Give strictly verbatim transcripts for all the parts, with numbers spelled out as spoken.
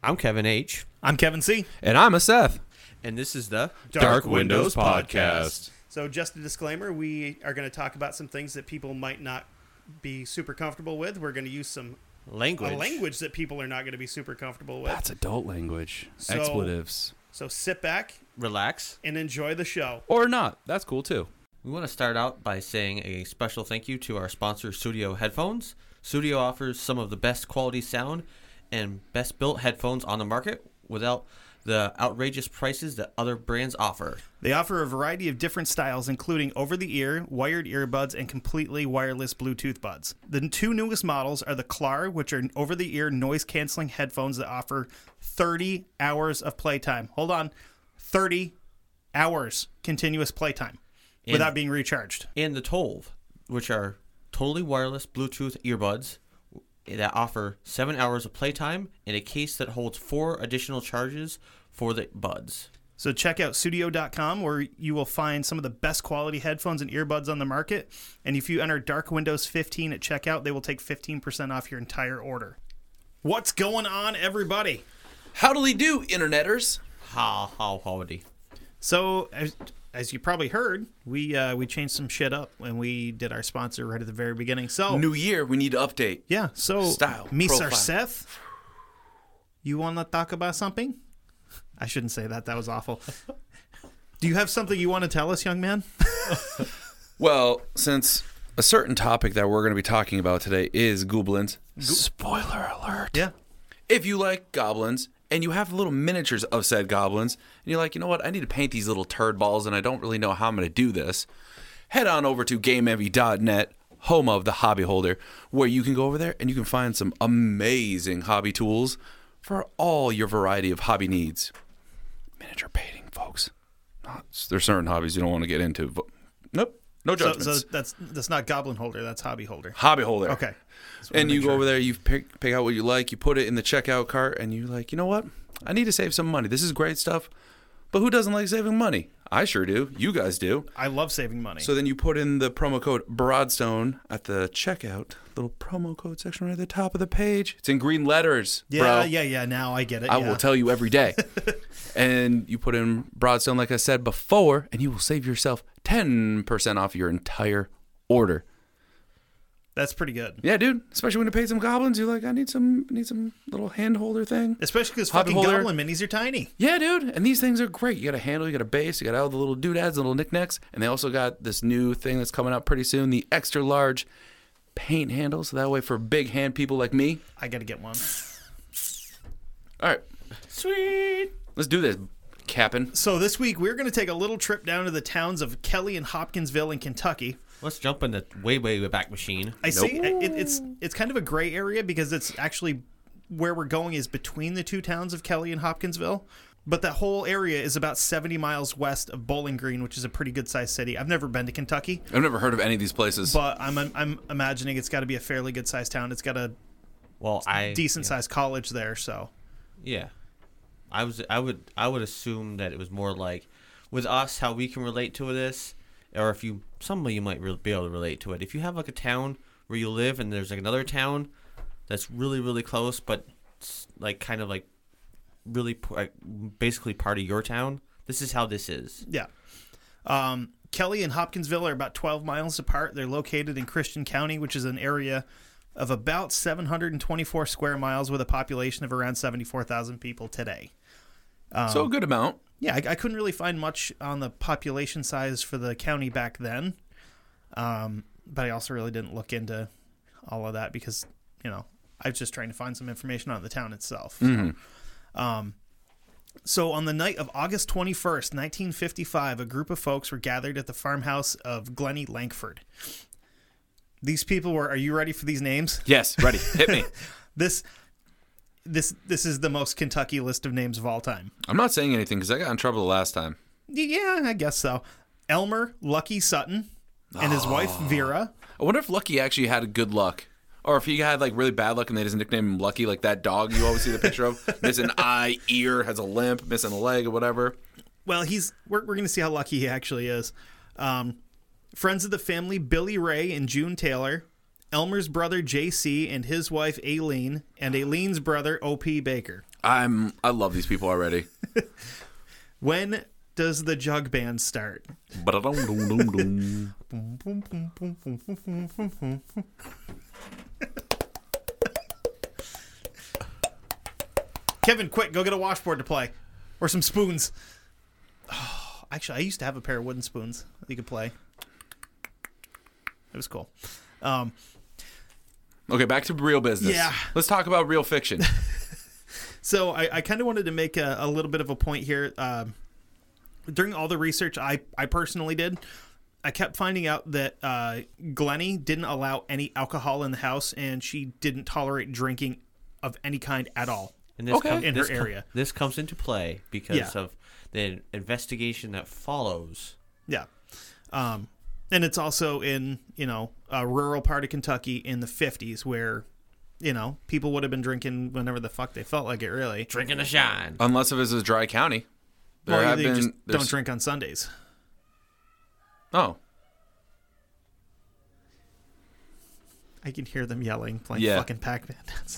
I'm Kevin H. I'm Kevin C. And I'm a Seth. And this is the Dark, Dark Windows Podcast. So just a disclaimer, we are going to talk about some things that people might not be super comfortable with. We're going to use some language. a language that people are not going to be super comfortable with. That's adult language. So- Expletives. So sit back Relax. and enjoy the show. Or not. That's cool too. We want to start out by saying a special thank you to our sponsor, Studio Headphones. Studio offers some of the best quality sound and best built headphones on the market without the outrageous prices that other brands offer. They offer a variety of different styles, including over-the-ear, wired earbuds, and completely wireless Bluetooth buds. The two newest models are the Klar, which are over-the-ear noise-canceling headphones that offer thirty hours of playtime. Hold on. thirty hours continuous playtime And- without being recharged. And the Tolv, which are totally wireless Bluetooth earbuds that offer seven hours of playtime in a case that holds four additional charges for the buds. So check out studio dot com where you will find some of the best quality headphones and earbuds on the market. And if you enter Dark Windows fifteen at checkout, they will take fifteen percent off your entire order. What's going on, everybody? Howdy do, interneters. How, how, howdy. So as, as you probably heard, we uh, we changed some shit up when we did our sponsor right at the very beginning. So New year, we need to update. yeah, so Style, Mister profile. Seth, you want to talk about something? I shouldn't say that. That was awful. Do you have something you want to tell us, young man? Well, since a certain topic that we're going to be talking about today is goblins. Spoiler alert. Yeah. If you like goblins and you have little miniatures of said goblins and you're like, you know what, I need to paint these little turd balls and I don't really know how I'm going to do this, head on over to game envy dot net, home of the hobby holder, where you can go over there and you can find some amazing hobby tools for all your variety of hobby needs. Miniature painting, folks. Not, there's certain hobbies you don't want to get into. But nope, no So, judgments. so that's that's not Goblin Holder. That's Hobby Holder. Hobby holder. Okay. And you go over there, you pick pick out what you like, you put it in the checkout cart, and you're like, you know what? I need to save some money. This is great stuff. But who doesn't like saving money? I sure do. You guys do. I love saving money. So then you put in the promo code Broadstone at the checkout, little promo code section right at the top of the page. It's in green letters, yeah, bro. yeah, yeah. Now I get it. I yeah. will tell you every day. And you put in Broadstone, like I said before, and you will save yourself ten percent off your entire order. That's pretty good. Yeah, dude. Especially when you pay some goblins, you're like, I need some, need some little hand holder thing. Especially because Hobby fucking holder. Goblin minis are tiny. Yeah, dude. And these things are great. You got a handle, you got a base, you got all the little doodads, little knickknacks, and they also got this new thing that's coming out pretty soon, the extra large paint handle. So that way, for big hand people like me. I got to get one. All right, Sweet. let's do this, Cap'n. So this week we're going to take a little trip down to the towns of Kelly and Hopkinsville in Kentucky. Let's jump in the way, way back machine. I see it, it's it's kind of a gray area because it's actually where we're going is between the two towns of Kelly and Hopkinsville. But that whole area is about seventy miles west of Bowling Green, which is a pretty good sized city. I've never been to Kentucky, I've never heard of any of these places. but I'm I'm imagining it's got to be a fairly good sized town. It's got a Well, I decent sized college there, so Yeah, I was. I would. I would assume that it was more like with us how we can relate to this, or if you some of you might re- be able to relate to it. If you have like a town where you live and there's like another town that's really really close, but it's like kind of like really p- like basically part of your town. This is how this is. yeah. Um, Kelly and Hopkinsville are about twelve miles apart. They're located in Christian County, which is an area of about seven hundred twenty-four square miles with a population of around seventy-four thousand people today. so a good amount. Yeah, I, I couldn't really find much on the population size for the county back then. Um, but I also really didn't look into all of that because, you know, I was just trying to find some information on the town itself. So, Mm-hmm. um, so on the night of August twenty-first, nineteen fifty-five, a group of folks were gathered at the farmhouse of Glennie Langford. These people were, are you ready for these names? Yes, ready. Hit me. This this this is the most Kentucky list of names of all time. I'm not saying anything because I got in trouble the last time. Yeah, I guess so. Elmer Lucky Sutton and his wife Vera. I wonder if Lucky actually had good luck. Or if he had like really bad luck and they just nicknamed him Lucky, like that dog you always see the picture of. Missing an eye, ear, has a limp, missing a leg or whatever. Well, he's we're, we're going to see how lucky he actually is. Um, friends of the family, Billy Ray and June Taylor. Elmer's brother, J C, and his wife, Aileen. And Aileen's brother, O P Baker. I'm. I love these people already. When does the jug band start? Ba-da-dum-dum-dum-dum. Boom, boom, boom, boom, boom, boom, boom, boom, boom. Kevin, quick, go get a washboard to play. Or some spoons. Oh, actually, I used to have a pair of wooden spoons that you could play. It was cool. Um, Okay, back to real business. Yeah. Let's talk about real fiction. so I, I kind of wanted to make a, a little bit of a point here. Um, during all the research I, I personally did, I kept finding out that uh, Glennie didn't allow any alcohol in the house, and she didn't tolerate drinking of any kind at all. And this Okay. com- In her this com- area. this comes into play because Yeah. of the investigation that follows. Yeah. Um, and it's also in, you know, a rural part of Kentucky in the fifties where, you know, people would have been drinking whenever the fuck they felt like it, really. Drinking the shine. Unless if it's a dry county. There Well, have they been. just there's- don't drink on Sundays. Oh. I can hear them yelling, playing Yeah. fucking Pac-Man downstairs.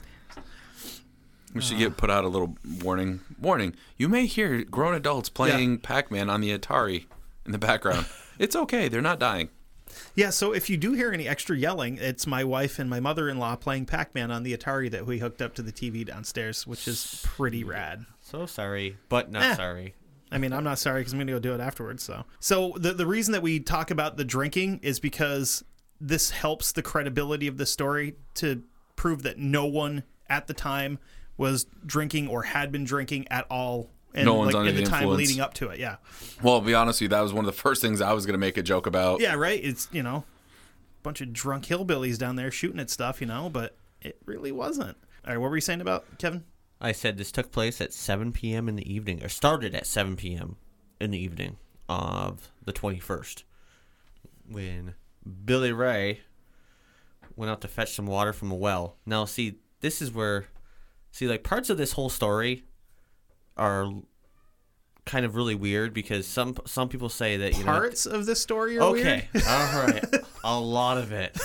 We should get put out a little warning. Warning. You may hear grown adults playing Yeah. Pac-Man on the Atari in the background. It's okay. They're not dying. Yeah, so if you do hear any extra yelling, it's my wife and my mother-in-law playing Pac-Man on the Atari that we hooked up to the T V downstairs, which is pretty rad. So sorry, but not Eh. sorry. I mean, I'm not sorry because I'm going to go do it afterwards. So, so the the reason that we talk about the drinking is because this helps the credibility of the story to prove that no one at the time was drinking or had been drinking at all. And No one's like, under in the the time influence. leading up to it. Yeah, Well, I'll be honest with you, that was one of the first things I was going to make a joke about. yeah, right. It's you know, a bunch of drunk hillbillies down there shooting at stuff, you know, but it really wasn't. All right, what were you saying about Kevin? I said this took place at seven p.m. in the evening, or started at seven p.m. in the evening of the twenty-first, when Billy Ray went out to fetch some water from a well. Now, see, this is where, see, like, parts of this whole story are kind of really weird because some some people say that, you know... Parts of this story are weird. Okay, all right, a lot of it,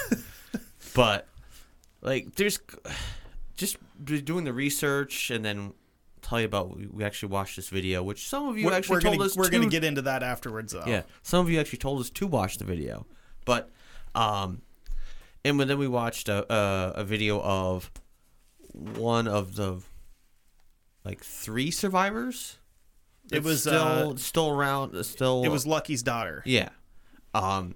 but like there's just be doing the research and then tell you about we, we actually watched this video, which some of you We're, actually we're told gonna, us we're to, gonna get into that afterwards, though. yeah, some of you actually told us to watch the video, but um, and then we watched a a, a video of one of the like three survivors. It It's was, still uh, still around. Still, It was Lucky's daughter. yeah. Um.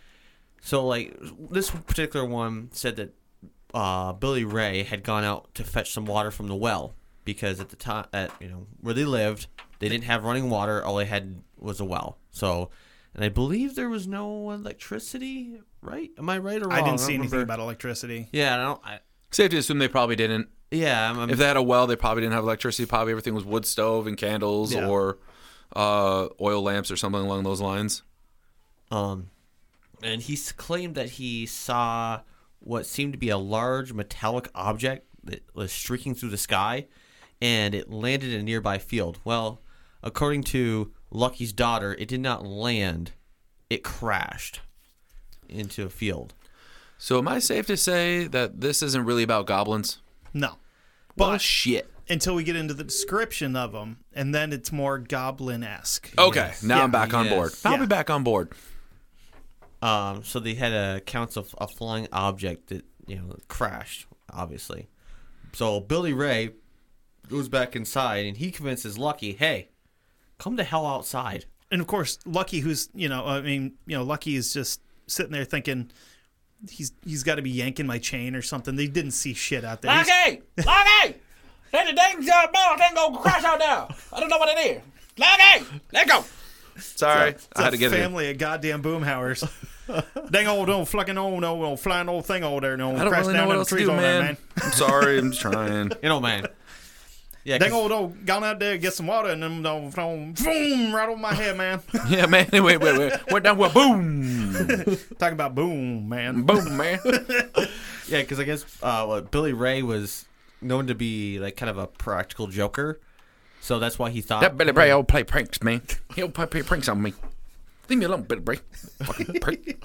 So like this particular one said that uh, Billy Ray had gone out to fetch some water from the well because at the time, at you know where they lived, they didn't have running water. All they had was a well. So, and I believe there was no electricity. Right? Am I right or wrong? I didn't don't see anything remember. about electricity. Yeah, I don't. I, Safe to assume they probably didn't. yeah, I'm, I'm, If they had a well, they probably didn't have electricity. Probably everything was wood stove and candles Yeah. or uh, oil lamps or something along those lines. Um, and he s- claimed that he saw what seemed to be a large metallic object that was streaking through the sky, and it landed in a nearby field. Well, according to Lucky's daughter, it did not land; it crashed into a field. So am I safe to say that this isn't really about goblins? No. Well, But shit. until we get into the description of them, and then it's more goblin-esque. Okay, Yes. now Yeah. I'm back on Yes. board. I'll Yeah. be back on board. Um, so they had uh, accounts of a flying object that you know crashed, obviously. So Billy Ray goes back inside and he convinces Lucky, "Hey, come the hell outside." And of course, Lucky, who's, you know, I mean, you know, Lucky is just sitting there thinking he's he's got to be yanking my chain or something. They didn't see shit out there. He's- Lucky! Lucky! Let the dang uh, ball thing go crash out there. I don't know what it is. Lucky! Let go! Sorry, It's I had a to get it. family of goddamn boomhowers. Dang old old fucking old no old flying old thing over there. No, I don't crash really down know what them else to trees do, over man. there, man. I'm sorry, I'm just trying. You know, man. Yeah, Dang 'cause- old old gone out there get some water and them don't boom right over my head, man. Yeah, man. Wait, wait, wait. Went down with boom, Talking about boom, man. boom, man. yeah, because I guess uh, what Billy Ray was known to be like kind of a practical joker, so that's why he thought That Billy Bray will play pranks, man. He'll play, play pranks on me. Leave me alone, Billy Bray. Fucking prank.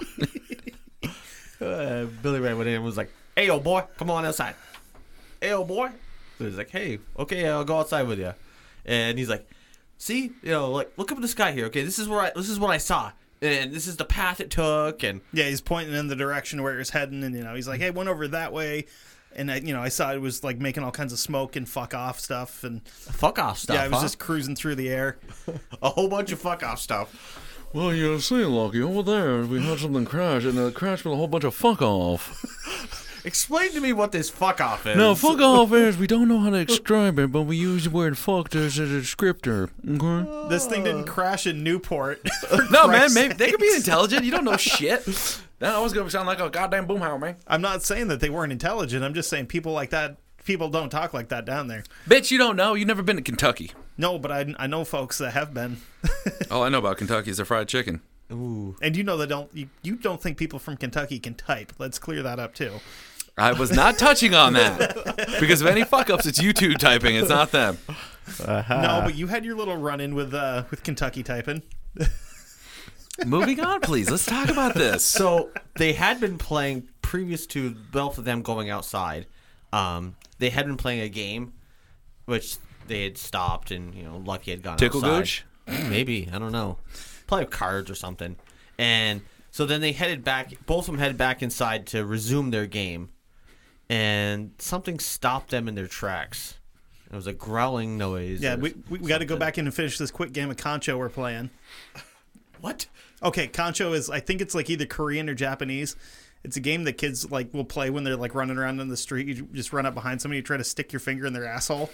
uh, Billy Ray went in and was like, "Hey, old boy, come on outside. Hey, old boy, So he's like, hey, okay, I'll go outside with you. And he's like, see, you know, like, look up at the sky here. Okay, this is where I, this is what I saw. And this is the path it took. And Yeah, he's pointing in the direction where it's heading, and you know, he's like, "Hey, went over that way," and I, you know, I saw it was like making all kinds of smoke and fuck off stuff, and fuck off stuff. yeah, I was huh? just cruising through the air. a whole bunch of fuck off stuff. Well, you see, Lucky, over there, we had something crash, and it crashed with a whole bunch of fuck off. Explain to me what this fuck off is. Now, fuck off is, we don't know how to describe it, but we use the word fucked as a descriptor. Okay? This thing didn't crash in Newport. No, man, Christ's maybe they could be sakes. intelligent. You don't know shit. That always gonna sound like a goddamn boomhauer, man. I'm not saying that they weren't intelligent. I'm just saying people like that. People don't talk like that down there. Bitch, you don't know. You've never been to Kentucky. No, but I, I know folks that have been, All I know about Kentucky is their fried chicken. Ooh. and you know that don't you, you don't think people from Kentucky can type. Let's clear that up too. I was not touching on that. Because of any fuck ups, it's you two typing. It's not them. No, but you had your little run in with uh, with Kentucky typing. Moving on, please. Let's talk about this. So they had been playing previous to both of them going outside. Um, they had been playing a game, which they had stopped, and you know, Lucky had gone Tickle outside. Gooch? Maybe, I don't know. Probably cards or something. And so then they headed back. Both of them headed back inside to resume their game, and something stopped them in their tracks. It was a growling noise. Yeah, or we we, we got to go something. back in and finish this quick game of Concho we're playing. What? Okay, Concho is I think it's like either Korean or Japanese. It's a game that kids like will play when they're like running around in the street. You just run up behind somebody, you try to stick your finger in their asshole.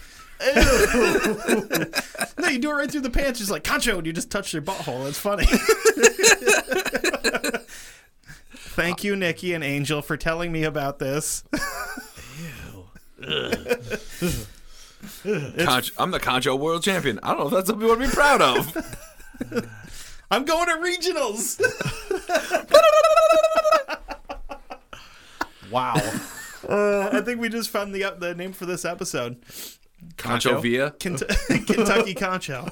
No, you do it right through the pants. Just like Concho, and you just touch their butthole. It's funny. Thank you, Nikki and Angel, for telling me about this. Conch- I'm the Concho World Champion. I don't know if that's something you want to be proud of. I'm going to regionals. Wow. Uh, I think we just found the the name for this episode. Concho Via? Kent- Kentucky Concho.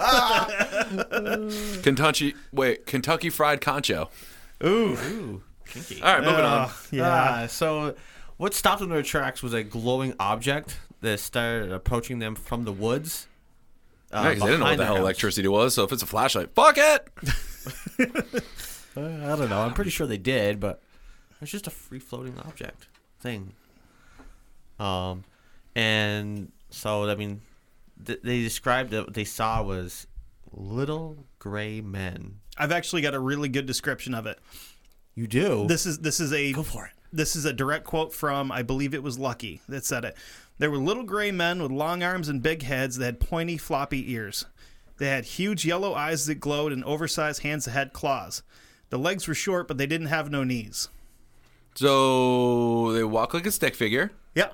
Kentucky, wait, Kentucky Fried Concho. Ooh. Ooh, kinky. All right, moving on. Uh, yeah. Uh, so, what stopped them in their tracks was a glowing object that started approaching them from the woods. Uh, Yeah, 'cause they didn't know what behind the their hell house. electricity was, so if it's a flashlight, fuck it! Uh, I don't know. I'm pretty sure they did, but it's just a free floating object thing. Um, and so I mean, th- they described that what they saw was little gray men. I've actually got a really good description of it. You do? This is this is a Go for it. This is a direct quote from, I believe it was Lucky that said it. There were little gray men with long arms and big heads that had pointy, floppy ears. They had huge yellow eyes that glowed and oversized hands that had claws. The legs were short, but they didn't have no knees. So they walk like a stick figure, Yeah.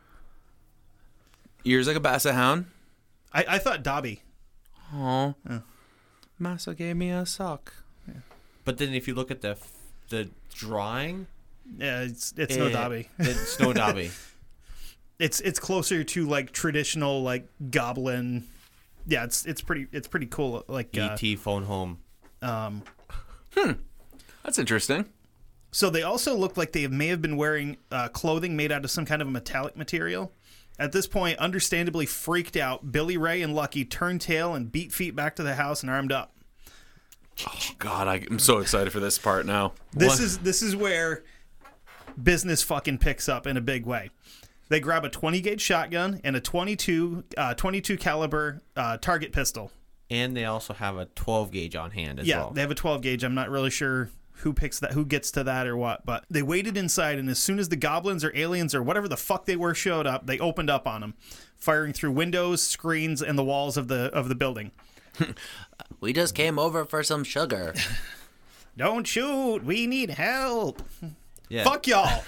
ears like a basset hound. I, I thought Dobby. Oh, Massa gave me a sock. But then if you look at the f- the drawing, Yeah, it's it's no it- Dobby. It's no Dobby. It's it's closer to like traditional like goblin. Yeah, it's it's pretty it's pretty cool. Like uh, E T phone home. um, That's interesting. So they also look like they may have been wearing uh, clothing made out of some kind of a metallic material. At this point, understandably freaked out, Billy Ray and Lucky turned tail and beat feet back to the house and armed up. Oh, God, I, I'm so excited for this part now. This What? is this is where business fucking picks up in a big way. They grab a twenty gauge shotgun and a twenty-two uh, twenty-two caliber uh, target pistol. And they also have a twelve gauge on hand as Yeah, well. they have a twelve gauge. I'm not really sure who picks that, who gets to that or what, but they waited inside, and as soon as the goblins or aliens or whatever the fuck they were showed up, they opened up on them, firing through windows, screens, and the walls of the of the building. We just came over for some sugar. Don't shoot! We need help! yeah. Fuck y'all!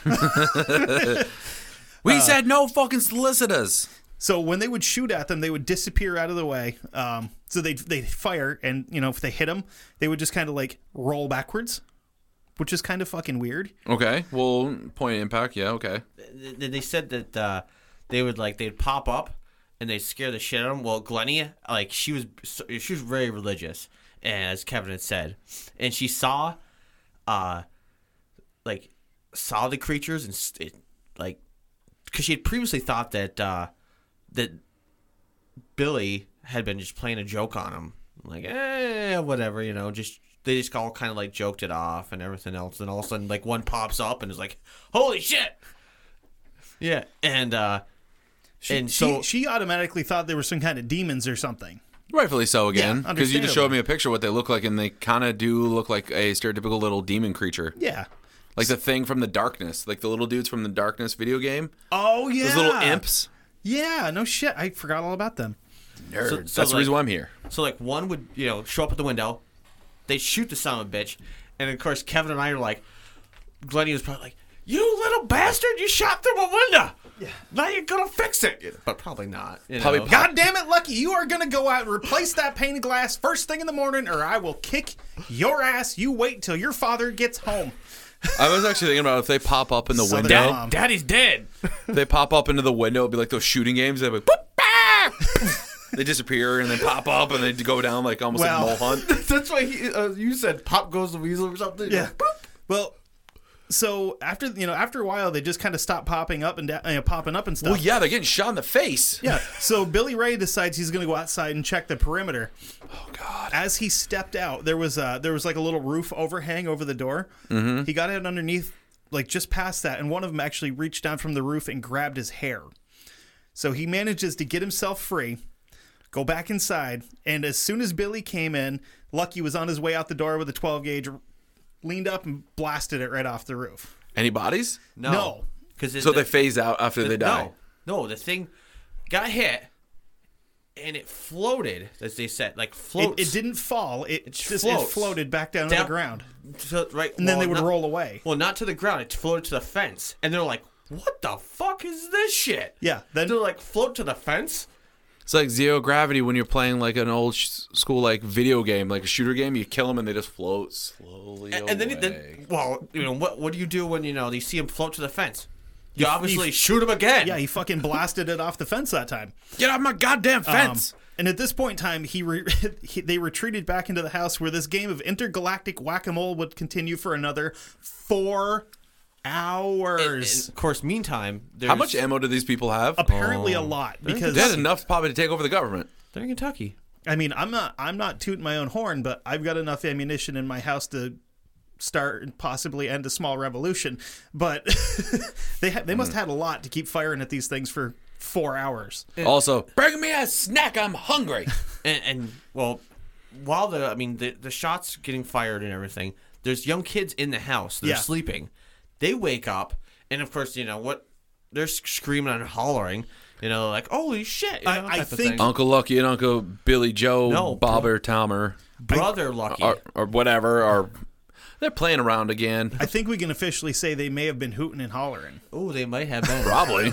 We said no fucking solicitors. So when they would shoot at them, they would disappear out of the way. Um, so they they fire, and you know if they hit them, they would just kind of like roll backwards, which is kind of fucking weird. Okay, well, point of impact, yeah, okay. They they said that uh, they would like they'd pop up and they'd scare the shit out of them. Well, Glennie, like she was she was very religious, as Kevin had said, and she saw, uh, like saw the creatures and st- it, like because she had previously thought that uh, that Billy had been just playing a joke on him, like eh, whatever, you know, just they just all kind of like joked it off and everything else. And all of a sudden, like one pops up and is like, "Holy shit!" Yeah, and uh, She, and she, so she automatically thought they were some kind of demons or something. Rightfully so again, Yeah, because you just showed understandably. me a picture of what they look like, and they kind of do look like a stereotypical little demon creature. Yeah. Like the thing from the Darkness, like the little dudes from the Darkness video game. Oh yeah. Those little imps. Yeah. No shit. I forgot all about them. Nerds. So- so, That's the like- reason why I'm here. so like one would you know show up at the window, they shoot the son of a bitch, and of course Kevin and I are like, Glennie was probably like, "You little bastard! You shot through a window. Yeah. Now you're gonna fix it." But probably not. You Probably know? pop- God damn it, Lucky! You are gonna go out and replace that pane of glass first thing in the morning, or I will kick your ass. You wait till your father gets home. I was actually thinking about if they pop up in the Southern window. mom. Daddy's dead. They pop up into the window. It'd be like those shooting games. They'd be like, boop, bah! They disappear and then pop up and they go down like almost Well- like mole hunt. That's why he, uh, you said "Pop goes the weasel" or something. Yeah. Well, so after you know, after a while, they just kind of stop popping up and da- you know, popping up and stuff. Well, yeah, they're getting shot in the face. Yeah. So Billy Ray decides he's going to go outside and check the perimeter. Oh God. As he stepped out, there was uh there was like a little roof overhang over the door. Mm-hmm. He got out underneath, like just past that, and one of them actually reached down from the roof and grabbed his hair. So he manages to get himself free, go back inside, and as soon as Billy came in, Lucky was on his way out the door with a twelve gauge, leaned up and blasted it right off the roof. Any bodies? No. No. Because So they phase out after they die. No, no, the thing got hit, and it floated, as they said, like It, floats. it didn't fall. It It just floats. it floated back down, to Down- the ground, to, right, and then well, they would not- roll away. Well, not to the ground. It floated to the fence, and they're like, "What the fuck is this shit?" Yeah. Then They're like, "Float to the fence." It's like zero gravity when you're playing like an old sh- school like video game, like a shooter game. You kill them and they just float slowly And, away. and then, then, well, you know, what what do you do when you know you see him float to the fence? You, You- obviously you- shoot him again. yeah, he fucking blasted it off the fence that time. Get off my goddamn Um, fence! and at this point in time, he, re- he they retreated back into the house where this game of intergalactic whack-a-mole would continue for another four And- hours. and of course, meantime, there's, How much ammo do these people have? Apparently, a Oh. lot because They had enough probably to take over the government. They're in Kentucky. I mean, I'm not I'm not tooting my own horn, but I've got enough ammunition in my house to start and possibly end a small revolution. But they ha- they must have had a lot to keep firing at these things for four hours. Also, bring me a snack. I'm hungry. And, and well, while the I mean the the shots getting fired and everything, there's young kids in the house. They're Yeah. sleeping. They wake up, and of course, you know what? They're screaming and hollering. You know, like "Holy shit!" You I- know, I type of think- thing. Uncle Lucky and Uncle Billy Joe, No, Bobber, Tomer, Brother Lucky. or, or whatever, are they're playing around again. I think we can officially say they may have been hooting and hollering. Oh, they might have been. Probably.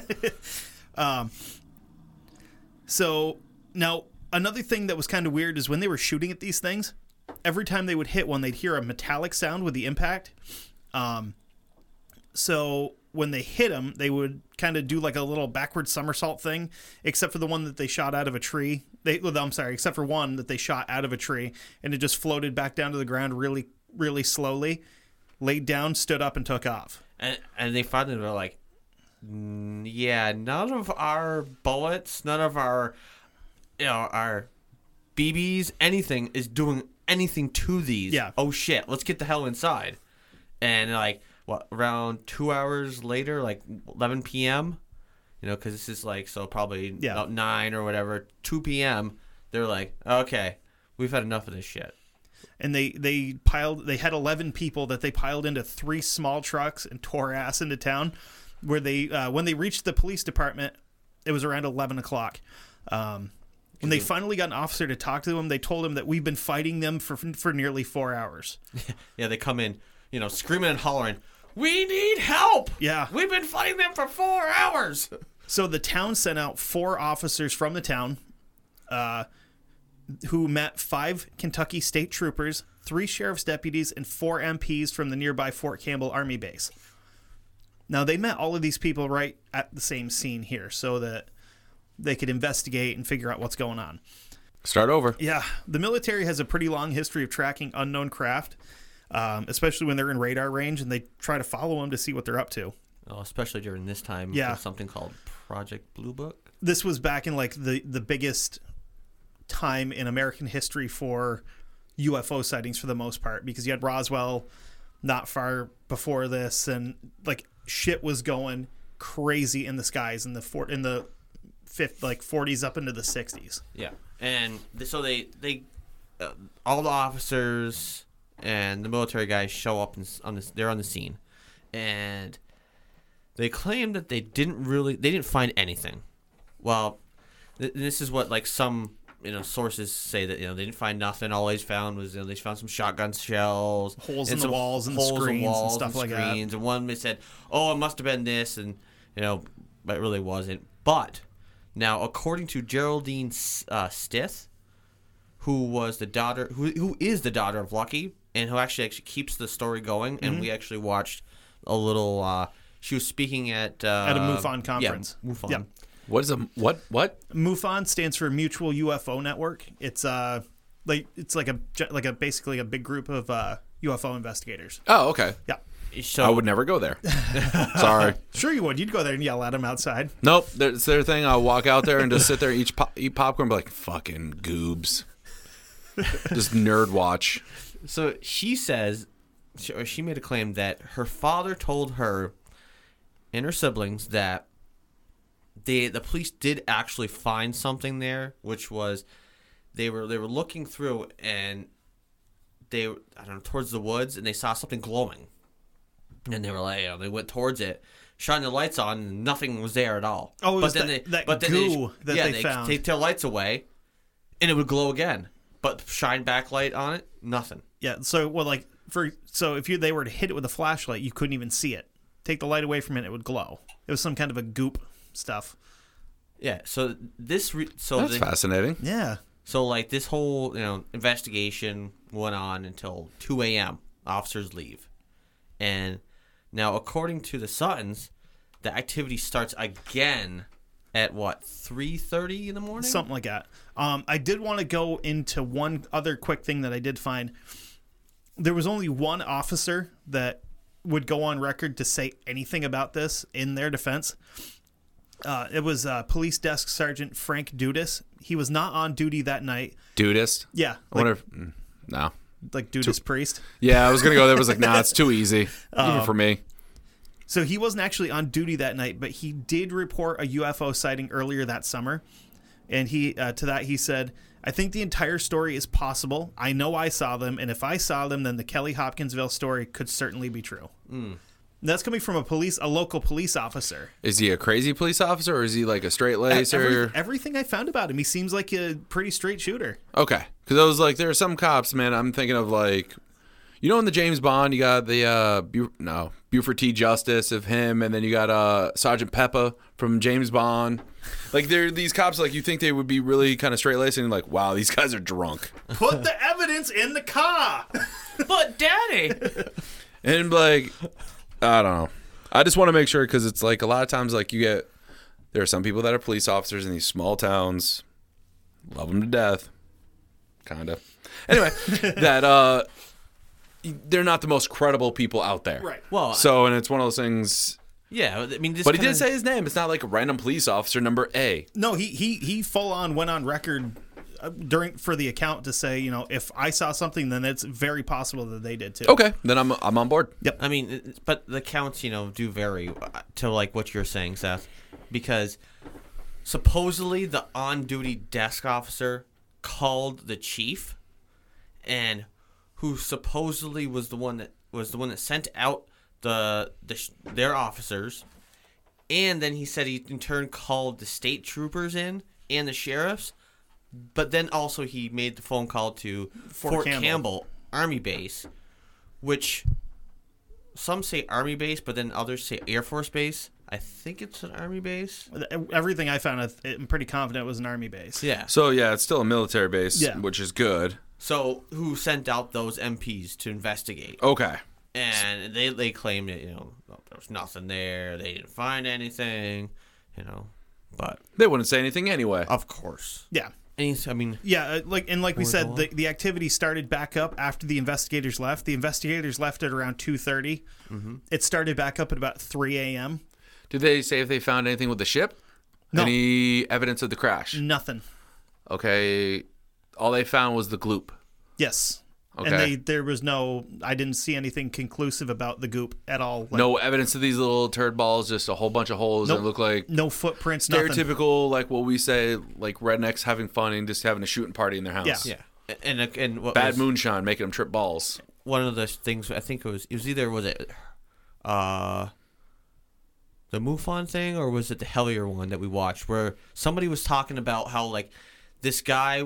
So now another thing that was kind of weird is when they were shooting at these things, every time they would hit one, they'd hear a metallic sound with the impact. Um, so when they hit them, they would kind of do like a little backward somersault thing, except for the one that they shot out of a tree. They, well, I'm sorry, except for one that they shot out of a tree, and it just floated back down to the ground really, really slowly, laid down, stood up, and took off. And and they finally were like, "Mm, yeah, none of our bullets, none of our, you know, our B Bs, anything is doing anything to these. Yeah. Oh shit, let's get the hell inside." And like, what, around two hours later, like eleven p.m., you know, because this is like, so probably Yeah. about nine or whatever, two p.m., they're like, okay, we've had enough of this shit. And they they piled they had eleven people that they piled into three small trucks and tore ass into town. Where they uh, when they reached the police department, it was around eleven o'clock. Um, when they finally got an officer to talk to them, they told him that we've been fighting them for for nearly four hours. Yeah, they come in, you know, screaming and hollering, "We need help! Yeah. We've been fighting them for four hours!" So the town sent out four officers from the town, uh, who met five Kentucky state troopers, three sheriff's deputies, and four M Ps from the nearby Fort Campbell Army base. Now, they met all of these people right at the same scene here so that they could investigate and figure out what's going on. Start over. Yeah, the military has a pretty long history of tracking unknown craft, um, especially when they're in radar range and they try to follow them to see what they're up to. Oh, especially during this time. Yeah. with something called Project Blue Book. This was back in like the, the biggest time in American history for U F O sightings for the most part, because you had Roswell not far before this, and like shit was going crazy in the skies in the for, in the fifth like forties up into the sixties. Yeah, and th- so they they uh, all the officers and the military guys show up and s- on this. They're on the scene, and they claim that they didn't really they didn't find anything. Well, th- this is what like some you know sources say, that you know they didn't find nothing. All they found was you know they found some shotgun shells, Holes in and the some walls and the holes in screens and walls stuff like that. screens. And one they said, "Oh, it must have been this," and you know, but it really wasn't. But now, according to Geraldine uh, Stith, who was the daughter, who who is the daughter of Lucky, and who actually actually keeps the story going, and Mm-hmm. we actually watched a little. Uh, she was speaking at uh, At a MUFON conference. Yeah, MUFON. Yep. What is a what? What? MUFON stands for Mutual U F O Network. It's uh like it's like a like a basically a big group of uh, U F O investigators. Oh, okay. Yeah. So I would never go there. Sorry. Sure you would. You'd go there and yell at them outside. Nope. It's their thing. I'll walk out there and just sit there and eat, pop, eat popcorn and be like, fucking goobs. Just nerd watch. So she says, she, or she made a claim that her father told her and her siblings that they the police did actually find something there, which was they were they were looking through and they I don't know towards the woods, and they saw something glowing, and they were like, you know, they went towards it, shining the lights on, and nothing was there at all. Oh, it was then that- they, that but then goo they, that yeah, they they found. take their lights away, and it would glow again, but shine backlight on it, nothing. Yeah. So well, like for so if you they were to hit it with a flashlight, you couldn't even see it. Take the light away from it, it would glow. It was some kind of a goop stuff. Yeah, so this re- so That's the, fascinating. Yeah. so like this whole you know investigation went on until two a.m. Officers leave, and now according to the Suttons, the activity starts again at what three thirty in the morning. Something like that. Um, I did want to go into one other quick thing that I did find. There was only one officer that would go on record to say anything about this in their defense. Uh, it was uh, Police Desk Sergeant Frank Dudas. He was not on duty that night. Dudist. Yeah, I like, wonder if. mm, No. like Dudas priest. Yeah, I was going to go there. I was like, nah, it's too easy. Even for me. So he wasn't actually on duty that night, but he did report a U F O sighting earlier that summer. And he uh, to that he said, "I think the entire story is possible. I know I saw them, and if I saw them, then the Kelly Hopkinsville story could certainly be true." Mm. That's coming from a police, a local police officer. Is he a crazy police officer or is he like a straight Every- lacer? everything I found about him, he seems like a pretty straight shooter. Okay. Because I was like, there are some cops, man. I'm thinking of like, you know, in the James Bond, you got the, uh, Bu- no, Buford T. Justice of him, and then you got uh, Sergeant Pepper from James Bond. Like, they're these cops, like, you think they would be really kind of straight laced, and you're like, wow, these guys are drunk. Put the evidence in the car. But daddy, And, like, I don't know. I just want to make sure, because it's like a lot of times, like, you get, there are some people that are police officers in these small towns, love them to death, kind of. Anyway, that, uh, they're not the most credible people out there. Right. well, So, and it's one of those things. yeah, I mean, this But he kinda- did say his name. It's not like a random police officer number A. No, he he he full on went on record uh, during for the account to say, you know, if I saw something, then it's very possible that they did too. Okay, then I'm I'm on board. I mean, it- but the counts, you know, do vary uh, to like what you're saying, Seth, because supposedly the on-duty desk officer called the chief, and who supposedly was the one that was the one that sent out the the sh- their officers, and then he said he in turn called the state troopers in and the sheriffs, but then also he made the phone call to Fort Fort, Campbell. Campbell Army Base, which some say Army Base, but then others say Air Force Base. I think it's an Army base. Everything I found, I- I'm pretty confident it was an army base. Yeah. So yeah, it's still a military base, Yeah. which is good. So who sent out those M Ps to investigate? Okay. And they they claimed that, you know, well, there was nothing there. They didn't find anything, you know. But They wouldn't say anything anyway. of course. Yeah. Any, I mean, Yeah, uh, like and like we Or said, go the, the activity started back up after the investigators left. The investigators left at around two thirty. Mm-hmm. It started back up at about three a.m. Did they say if they found anything with the ship? No. Any evidence of the crash? Nothing. Okay. All they found was the gloop. Yes. Okay. And they there was no. I didn't see anything conclusive about the goop at all. Like, No evidence of these little turd balls, just a whole bunch of holes Nope. that look like no footprints. Nothing. stereotypical, like what we say, like rednecks having fun and just having a shooting party in their house. Yeah. yeah, and and what Bad was moonshine making them trip balls. one of the things I think it was it was either was it uh the MUFON thing or was it the Hellier one that we watched where somebody was talking about how like this guy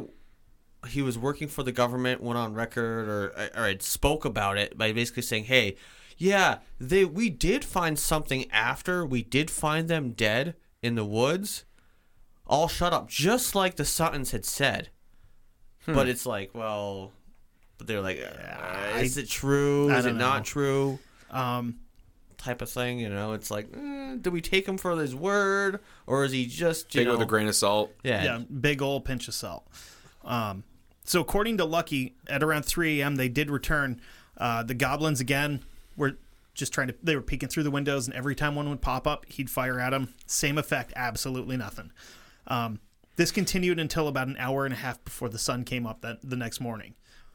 he was working for the government, went on record or or had spoke about it by basically saying, hey, yeah, they we did find something after we did find them dead in the woods. All shut up, just like the Suttons had said. Hmm. But it's like, well, but they're like, uh, is I- it true? I Is it don't not know. true? Um, Type of thing, you know. It's like, eh, do we take him for his word, or is he just, you Take it know, with a grain of salt. yeah, yeah, big old pinch of salt. Um, so according to Lucky, at around three a.m. they did return. Uh, the goblins again were just trying to. They were peeking through the windows, and every time one would pop up, he'd fire at them. Same effect, absolutely nothing. Um, this continued until about an hour and a half before the sun came up that the next morning.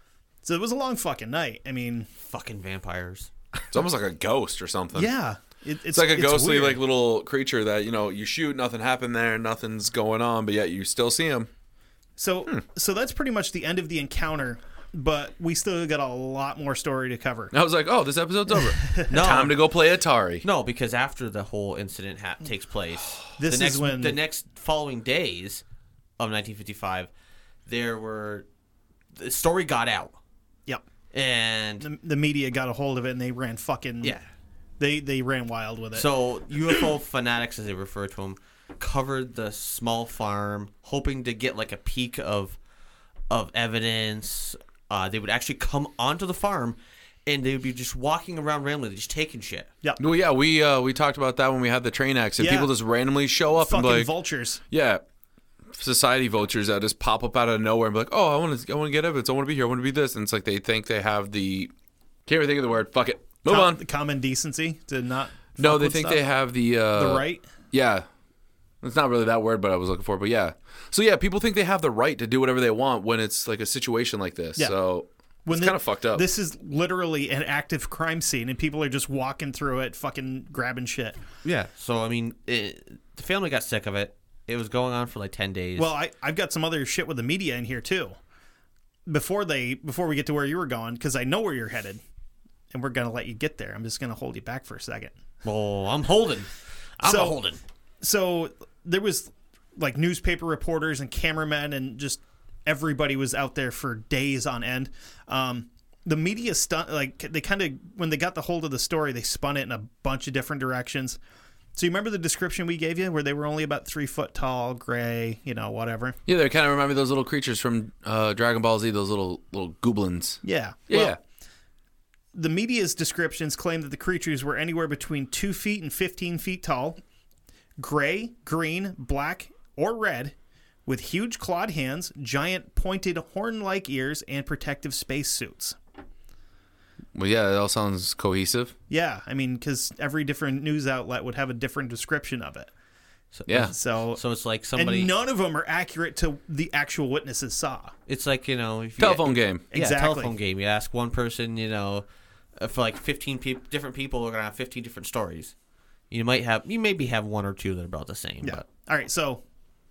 So it was a long fucking night. I mean, fucking vampires. It's almost like a ghost or something. yeah, it, it's, It's like a it's ghostly, weird. like little creature that you know you shoot, nothing happened there, nothing's going on, but yet you still see him. So, Hmm. so that's pretty much the end of the encounter. But we still got a lot more story to cover. I was like, oh, this episode's over. No. Time to go play Atari. No, because after the whole incident ha- takes place, This the is next, when- the next following days of nineteen fifty-five, there were the story got out, Yep. and The, the media got a hold of it and they ran fucking yeah. They they ran wild with it. So U F O fanatics, as they refer to them, covered the small farm, hoping to get like a peek of of evidence. Uh, they would actually come onto the farm, and they would be just walking around randomly, just taking shit. Yep. Well, yeah, we uh, we talked about that when we had the train accident. Yeah. People just randomly show up Fucking and be like, vultures. yeah, society vultures that just pop up out of nowhere and be like, oh, I want to I want to get evidence. I want to be here. I want to be this. And it's like they think they have the can't even think of the word. Fuck it. Move Com- on. The common decency to not. No, fuck they with think stuff. they have the uh, the right. Yeah. It's not really that word, but I was looking for it. But yeah. So yeah, people think they have the right to do whatever they want when it's like a situation like this. Yeah. So When it's the- kind of fucked up. This is literally an active crime scene, and people are just walking through it, fucking grabbing shit. Yeah. So I mean, it, the family got sick of it. It was going on for like ten days. Well, I I've got some other shit with the media in here too. Before they before we get to where you were going, because I know where you're headed, and we're gonna let you get there. I'm just gonna hold you back for a second. well, I'm holding. I'm So- a holding. So there was like newspaper reporters and cameramen and just everybody was out there for days on end. Um, the media stunt like they kind of when they got the hold of the story, they spun it in a bunch of different directions. So you remember the description we gave you where they were only about three foot tall, gray, you know, whatever. yeah, they kind of remind me of those little creatures from uh, Dragon Ball Z, those little little goblins. Yeah. Yeah, Well, yeah. The media's descriptions claim that the creatures were anywhere between two feet and fifteen feet tall, gray, green, black, or red, with huge clawed hands, giant pointed horn-like ears, and protective spacesuits. Well, yeah, it all sounds cohesive. Yeah, I mean, because every different news outlet would have a different description of it. So, Yeah. So, So it's like somebody. and none of them are accurate to the actual witnesses saw. It's like, you know, if you Telephone game. Yeah, Exactly. telephone game. You ask one person, you know, uh, for like fifteen peop different people are gonna have fifteen different stories. You might have, you maybe have one or two that are about the same. Yeah. But, All right, so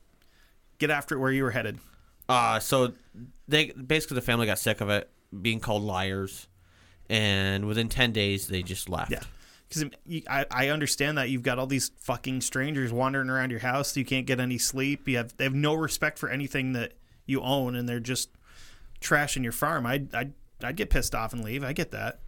get after it where you were headed. uh, so they basically the family got sick of it being called liars, and within ten days they just left. Yeah. Because I, I understand that you've got all these fucking strangers wandering around your house. You can't get any sleep. You have they have no respect for anything that you own, and they're just trashing your farm. I'd I'd, I'd get pissed off and leave. I get that.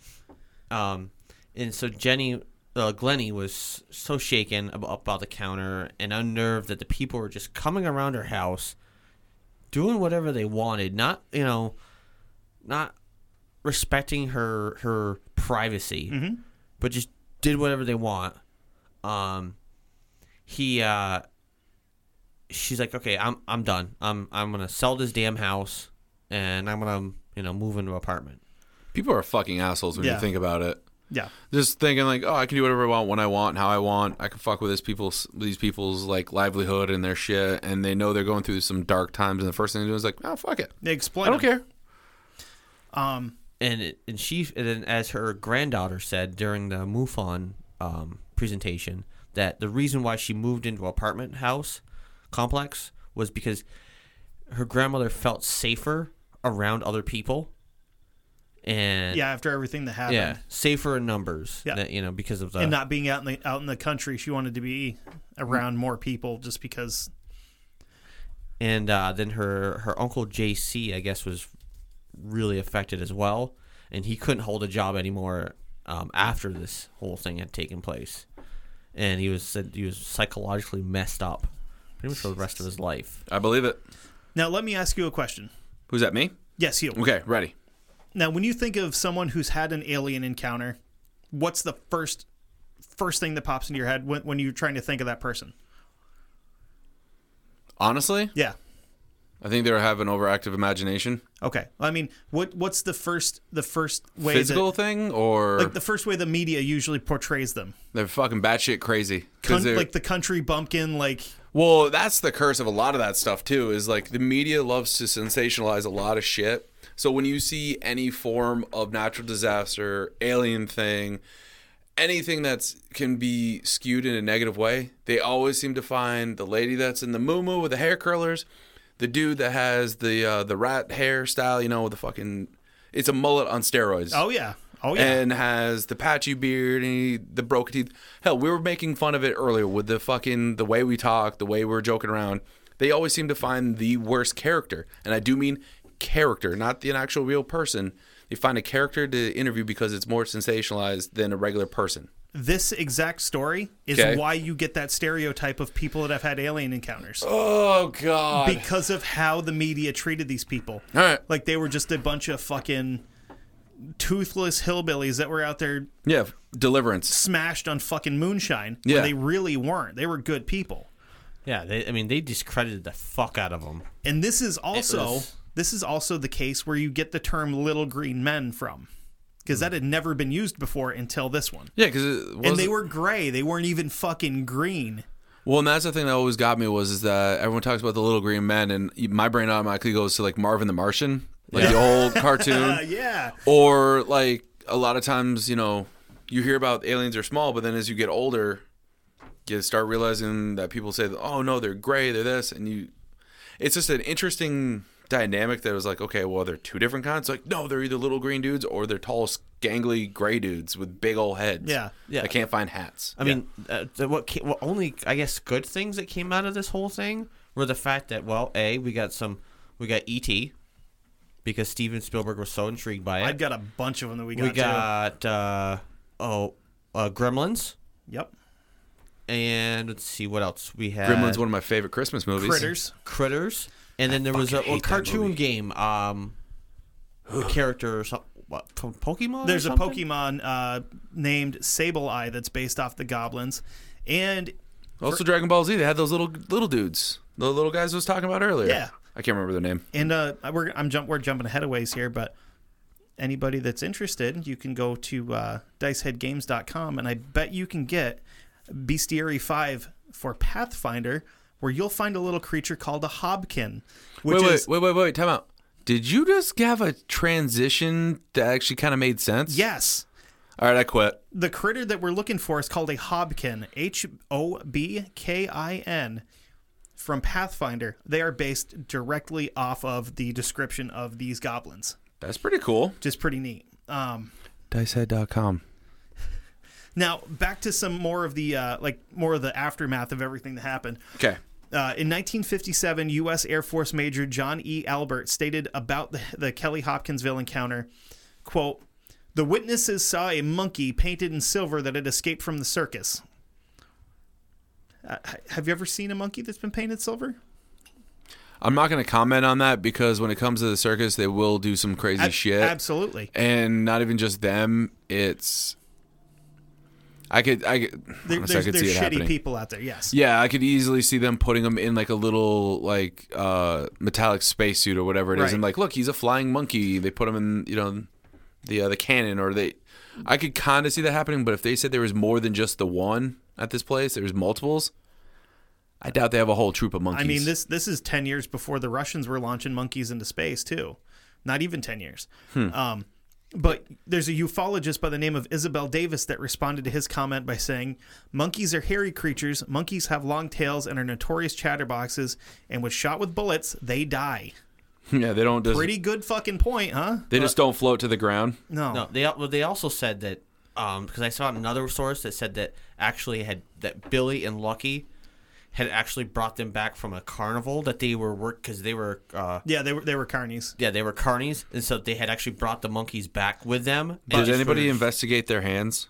Um, and so Jenny, uh, Glennie was so shaken about, about the counter and unnerved that the people were just coming around her house, doing whatever they wanted, not you know, not respecting her her privacy, Mm-hmm. but just did whatever they want. Um, he uh, she's like, okay, I'm I'm done. I'm I'm gonna sell this damn house, and I'm gonna you know move into an apartment. People are fucking assholes when Yeah. you think about it. Yeah. Just thinking like, oh, I can do whatever I want when I want, how I want. I can fuck with this people's these people's like livelihood and their shit, and they know they're going through some dark times. And the first thing they do is like, oh, fuck it, They explain. I don't them. care. Um, And it, and she and then as her granddaughter said during the MUFON um, presentation that the reason why she moved into an apartment house complex was because her grandmother felt safer around other people. And yeah, after everything that happened. yeah, safer in numbers. Yeah. That, you know, because of the And not being out in the out in the country, she wanted to be around more people just because. and uh, then her her uncle J C, I guess, was really affected as well, and he couldn't hold a job anymore um, after this whole thing had taken place, and he was said he was psychologically messed up pretty much for the rest of his life. I believe it. Now, let me ask you a question. Who's that? Me? Yes, you. Okay, ready. Now, when you think of someone who's had an alien encounter, what's the first first thing that pops into your head when, when you're trying to think of that person? Honestly, Yeah. I think they have an overactive imagination. Okay. I mean, what what's the first the first way Physical that, thing, or like the first way the media usually portrays them? they're fucking batshit crazy. 'Cause Con- they're- like the country bumpkin, like Well, that's the curse of a lot of that stuff too. Is like the media loves to sensationalize a lot of shit. So when you see any form of natural disaster, alien thing, anything that's can be skewed in a negative way, they always seem to find the lady that's in the moo-moo with the hair curlers, the dude that has the uh, the rat hairstyle, you know, with the fucking it's a mullet on steroids. oh yeah, oh yeah, And has the patchy beard and he, the broken teeth. Hell, we were making fun of it earlier with the fucking the way we talk, the way we were joking around. They always seem to find the worst character, and I do mean character, not the actual real person. They find a character to interview because it's more sensationalized than a regular person. this exact story is Okay. why you get that stereotype of people that have had alien encounters. Oh God! Because of how the media treated these people. All right, Like they were just a bunch of fucking toothless hillbillies that were out there yeah, Deliverance. smashed on fucking moonshine. Yeah. When they really weren't. They were good people. Yeah, they, I mean, they discredited the fuck out of them. And this is also was- this is also the case where you get the term little green men from. Because that had never been used before until this one. Yeah, because And they were gray. They weren't even fucking green. Well, and that's the thing that always got me was is that everyone talks about the little green men, and my brain automatically goes to like Marvin the Martian, like the old cartoon. Uh, yeah. Or like a lot of times, you know, you hear about aliens are small, but then as you get older, you start realizing that people say, "Oh no, they're gray, they're this," and you. It's just an interesting dynamic that was like, okay, well, they're two different kinds. Like, no, they're either little green dudes or they're tall, gangly gray dudes with big old heads. Yeah. Yeah. that can't find hats. I mean, uh, the, what, came, what only I guess good things that came out of this whole thing were the fact that, well, a we got some, we got E T because Steven Spielberg was so intrigued by it. I've got a bunch of them that we got. we too. got uh, oh uh, Gremlins, Yep. and let's see what else we had. Gremlins, one of my favorite Christmas movies. Critters. Critters, and then there was a, fucking a hate that cartoon movie. game. Um, a character or something. What from Pokemon? or There's a something? Pokemon uh, named Sableye that's based off the goblins. And Also, Dragon Ball Z. They had those little little dudes, the little guys I was talking about earlier. Yeah. I can't remember their name. and uh, we're I'm jump we're jumping ahead of ways here, but anybody that's interested, you can go to uh, dice head games dot com, and I bet you can get Bestiary five for Pathfinder, where you'll find a little creature called a Hobkin, which Wait, wait, is wait, wait, wait. Time out. Did you just have a transition that actually kind of made sense? yes. All right, I quit. The critter that we're looking for is called a Hobkin, H O B K I N, from Pathfinder. They are based directly off of the description of these goblins, That's pretty cool. which is pretty neat. Um, dicehead dot com. now, back to some more of the uh, like more of the aftermath of everything that happened. Okay. Uh, in nineteen fifty-seven, U S Air Force Major John E. Albert stated about the, the Kelly Hopkinsville encounter, quote, "The witnesses saw a monkey painted in silver that had escaped from the circus." Uh, h- have you ever seen a monkey that's been painted silver? I'm not going to comment on that because when it comes to the circus, they will do some crazy Ab- shit. Absolutely. And not even just them. It's. I could, I could, There, honestly, I there's could there's see it shitty happening. people out there. Yes. Yeah, I could easily see them putting him in like a little like uh, metallic spacesuit or whatever it is, Right. and like, look, he's a flying monkey. They put him in, you know, the uh, the cannon, or they. I could kind of see that happening, but if they said there was more than just the one at this place, there was multiples. I doubt they have a whole troop of monkeys. I mean, this this is ten years before the Russians were launching monkeys into space too. Not even ten years. Um, but there's a ufologist by the name of Isabel Davis that responded to his comment by saying, "Monkeys are hairy creatures. Monkeys have long tails and are notorious chatterboxes. And when shot with bullets, they die." yeah, they don't. Just, Pretty good fucking point, huh? they just don't float to the ground. No. No, they al- well, they also said that um because I saw another source that said that actually had that Billy and Lucky had actually brought them back from a carnival that they were work because they were uh Yeah, they were they were carnies. yeah they were carnies, and so they had actually brought the monkeys back with them. Did And just anybody for- investigate their hands?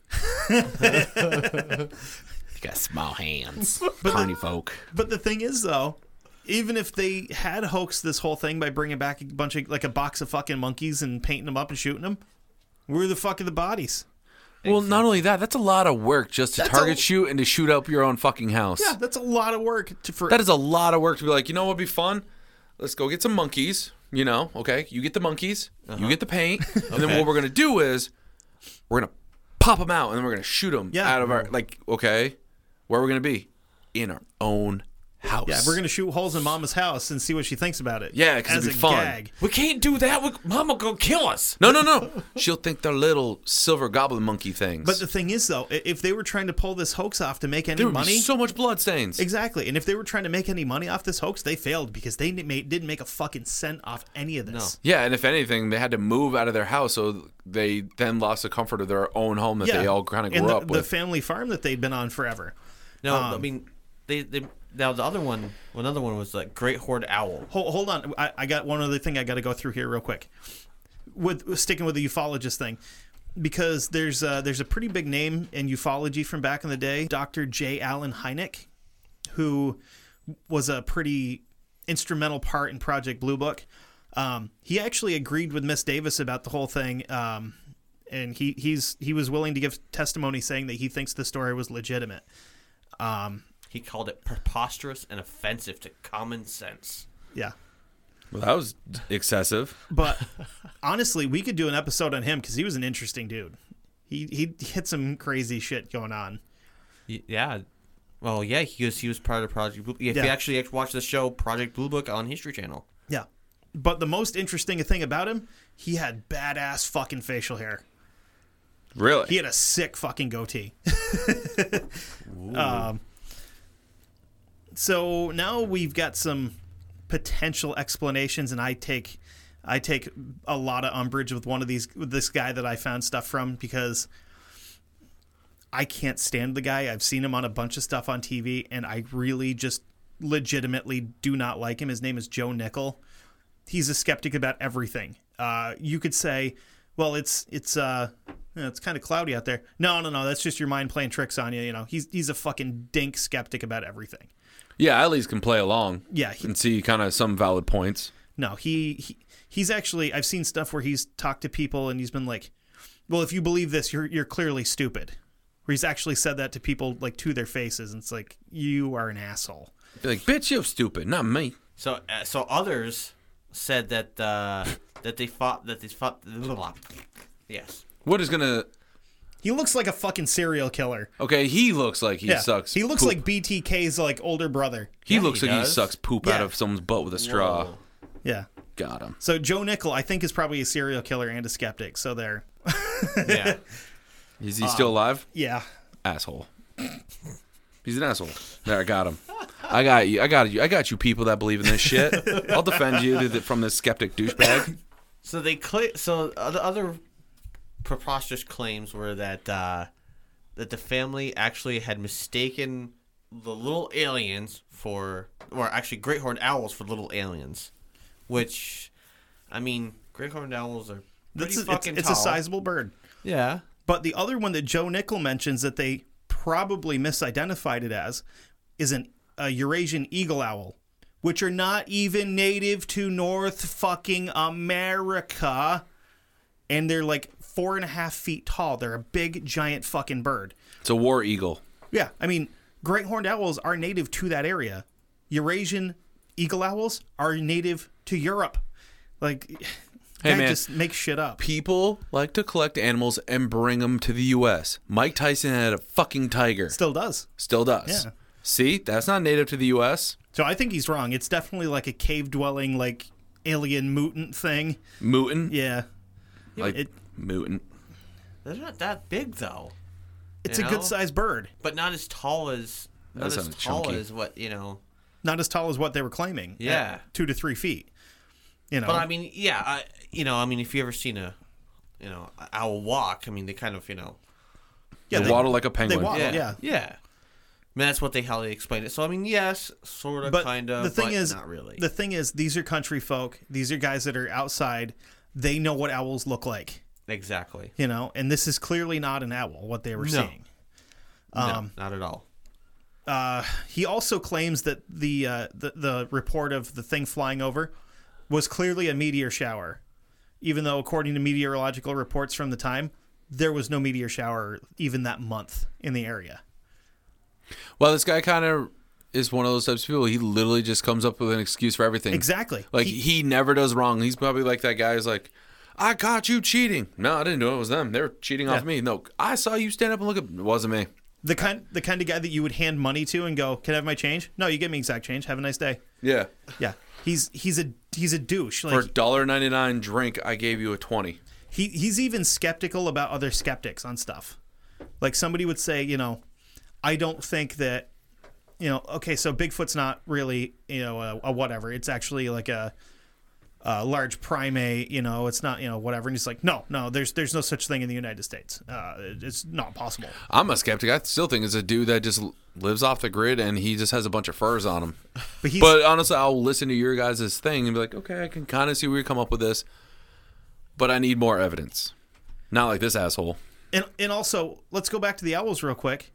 You got small hands. Carny folk. But the thing is, though, even if they had hoaxed this whole thing by bringing back a bunch of like a box of fucking monkeys and painting them up and shooting them, where the fuck are the bodies? Well, not only that, that's a lot of work just to That's target a- shoot and to shoot up your own fucking house. Yeah, that's a lot of work to, for. That is a lot of work to be like, you know what would be fun? Let's go get some monkeys, you know, okay? You get the monkeys, you get the paint, and then what we're going to do is we're going to pop them out, and then we're going to shoot them Yeah. out of our, like, okay, where are we going to be? In our own house. Yeah, we're gonna shoot holes in Mama's house and see what she thinks about it. Yeah, 'cause as it'd be a fun. gag. we can't do that. We, Mama gonna kill us. No, no, no. She'll think they're little silver goblin monkey things. But the thing is, though, i- if they were trying to pull this hoax off to make any there would money, be so much blood stains. exactly, and if they were trying to make any money off this hoax, they failed because they didn't make, didn't make a fucking cent off any of this. Yeah, and if anything, they had to move out of their house, so they then lost the comfort of their own home that Yeah, they all kind of grew and the, up the with. family farm that they'd been on forever. No, Um, I mean they they now the other one another one was like Great Horned Owl. Hold, hold on, I, I got one other thing I got to go through here real quick. With sticking with the ufologist thing, because there's uh, there's a pretty big name in ufology from back in the day, Doctor J. Allen Hynek, who was a pretty instrumental part in Project Blue Book. Um, he actually agreed with Miss Davis about the whole thing, um, and he he's he was willing to give testimony saying that he thinks the story was legitimate. Um, He called it preposterous and offensive to common sense. yeah. Well, that was excessive. But honestly, we could do an episode on him because he was an interesting dude. He he hit some crazy shit going on. Y- Yeah. Well, yeah, he was he was part of Project Blue. If Yeah. you actually watch the show Project Blue Book on History Channel. Yeah. But the most interesting thing about him, he had badass fucking facial hair. Really? He had a sick fucking goatee. um, so now we've got some potential explanations, and I take I take a lot of umbrage with one of these with this guy that I found stuff from because I can't stand the guy. I've seen him on a bunch of stuff on T V, and I really just legitimately do not like him. His name is Joe Nickel. He's a skeptic about everything. Uh, you could say, well, it's it's uh, you know, it's kind of cloudy out there. No, no, no, that's just your mind playing tricks on you. You know, he's he's a fucking dink skeptic about everything. Yeah, at least can play along. Yeah, he- and see kind of some valid points. No, he, he he's actually I've seen stuff where he's talked to people and he's been like, well, if you believe this, you're you're clearly stupid. Where he's actually said that to people like to their faces, and it's like, you are an asshole. Be like, bitch, you're stupid, not me. So uh, so others said that uh, that they fought that they fought. Yes. What is gonna? He looks like a fucking serial killer. Okay, he looks like he yeah, sucks. he looks poop. like B T K's like older brother. he Yeah, looks he like he does. sucks poop Yeah. out of someone's butt with a straw. Whoa. Yeah. Got him. So Joe Nickel, I think, is probably a serial killer and a skeptic. So there. Yeah. Is he still alive? Yeah. Asshole. He's an asshole. There, I got him. I got you. I got you. I got you. People that believe in this shit. I'll defend you to the, from this skeptic douchebag. So they cl- so other other preposterous claims were that uh, that the family actually had mistaken the little aliens for, or actually great horned owls for little aliens, which, I mean, great horned owls are pretty That's a, it's, fucking it's a tall. sizable bird. Yeah. But the other one that Joe Nickel mentions that they probably misidentified it as is an a Eurasian eagle owl, which are not even native to North fucking America, and they're like four and a half feet tall. They're a big, giant fucking bird. It's a war eagle. Yeah, I mean, great horned owls are native to that area. Eurasian eagle owls are native to Europe. Like, Hey, guy man. just makes shit up. People like to collect animals and bring them to the U S. Mike Tyson had a fucking tiger. Still does. Still does. Yeah. See, that's not native to the U S. So I think he's wrong. It's definitely like a cave dwelling, like alien mutant thing. Mutant. Yeah, Like it- mutant. They're not that big though. it's You a know? good sized bird. But not as tall as not That as sounds tall chunky. as what you know. Not as tall as what they were claiming. Yeah. at two to three feet. You know, But I mean, yeah, I, you know, I mean, if you ever seen a, you know, a owl walk, I mean, they kind of, you know, yeah, They they- waddle like a penguin. waddle. Oh, yeah, yeah. yeah. I mean, that's what they how they explain it. So I mean, yes, sort of, But kind of. the thing but is, not really. the thing is, these are country folk. These are guys that are outside. They know what owls look like. Exactly. You know, and this is clearly not an owl. What they were No. seeing. Um, no, not at all. Uh, he also claims that the, uh, the the report of the thing flying over was clearly a meteor shower, even though according to meteorological reports from the time, there was no meteor shower even that month in the area. Well, this guy kind of is one of those types of people. He literally just comes up with an excuse for everything. Exactly. Like He- he, never does wrong. He's probably like that guy who's like, I caught you cheating. No, I didn't do it. It was them. They were cheating off Yeah. me. No, I saw you stand up and look at. It wasn't me. The kind the kind of guy that you would hand money to and go, "Can I have my change?" No, you give me exact change. Have a nice day. Yeah. Yeah, he's he's a he's a douche. For a Like dollar ninety nine drink, I gave you a twenty. he he's even skeptical about other skeptics on stuff. Like somebody would say, you know, I don't think that, you know, okay, so Bigfoot's not really, you know, a, a whatever. It's actually like a, a large primate. You know, it's not, you know, whatever. And he's like, no, no, there's there's no such thing in the United States. Uh, it's not possible. I'm a skeptic. I still think it's a dude that just lives off the grid and he just has a bunch of furs on him. But he's But honestly, I'll listen to your guys' thing and be like, okay, I can kind of see where you come up with this, but I need more evidence. Not like this asshole. And and also, let's go back to the owls real quick.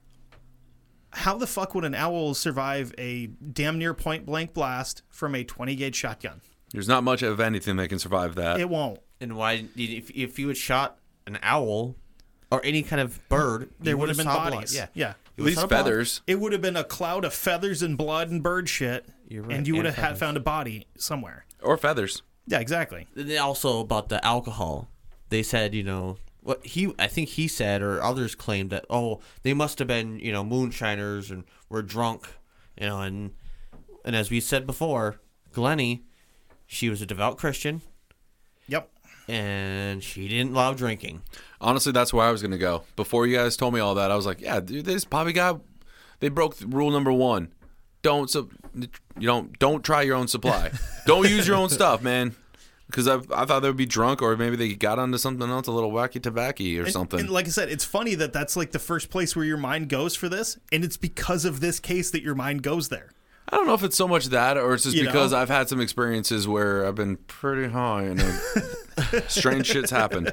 How the fuck would an owl survive a damn near point blank blast from a twenty gauge shotgun? There's not much of anything that can survive that. It won't. And why, if if you had shot an owl or any kind of bird, There you would have been saw blood. bodies. Yeah, Yeah. At least feathers. It would have been a cloud of feathers and blood and bird shit, You're right, and you would and have had feathers. found a body somewhere. Or feathers. Yeah, exactly. And then also about the alcohol, they said, you know, what he, I think he said, or others claimed that, oh, they must have been, you know, moonshiners and were drunk, you know, and and as we said before, Glennie, she was a devout Christian, Yep. and she didn't love drinking. Honestly, that's where I was going to go. Before you guys told me all that, I was like, yeah, dude, this probably got, they broke rule number one. Don't, su- you don't, don't try your own supply. Don't use your own stuff, man. Because I, I thought they would be drunk, or maybe they got onto something else, a little wacky tobacco or And- something. And like I said, it's funny that that's like the first place where your mind goes for this, and it's because of this case that your mind goes there. I don't know if it's so much that, or it's just You because know? I've had some experiences where I've been pretty high and uh, strange shit's happened.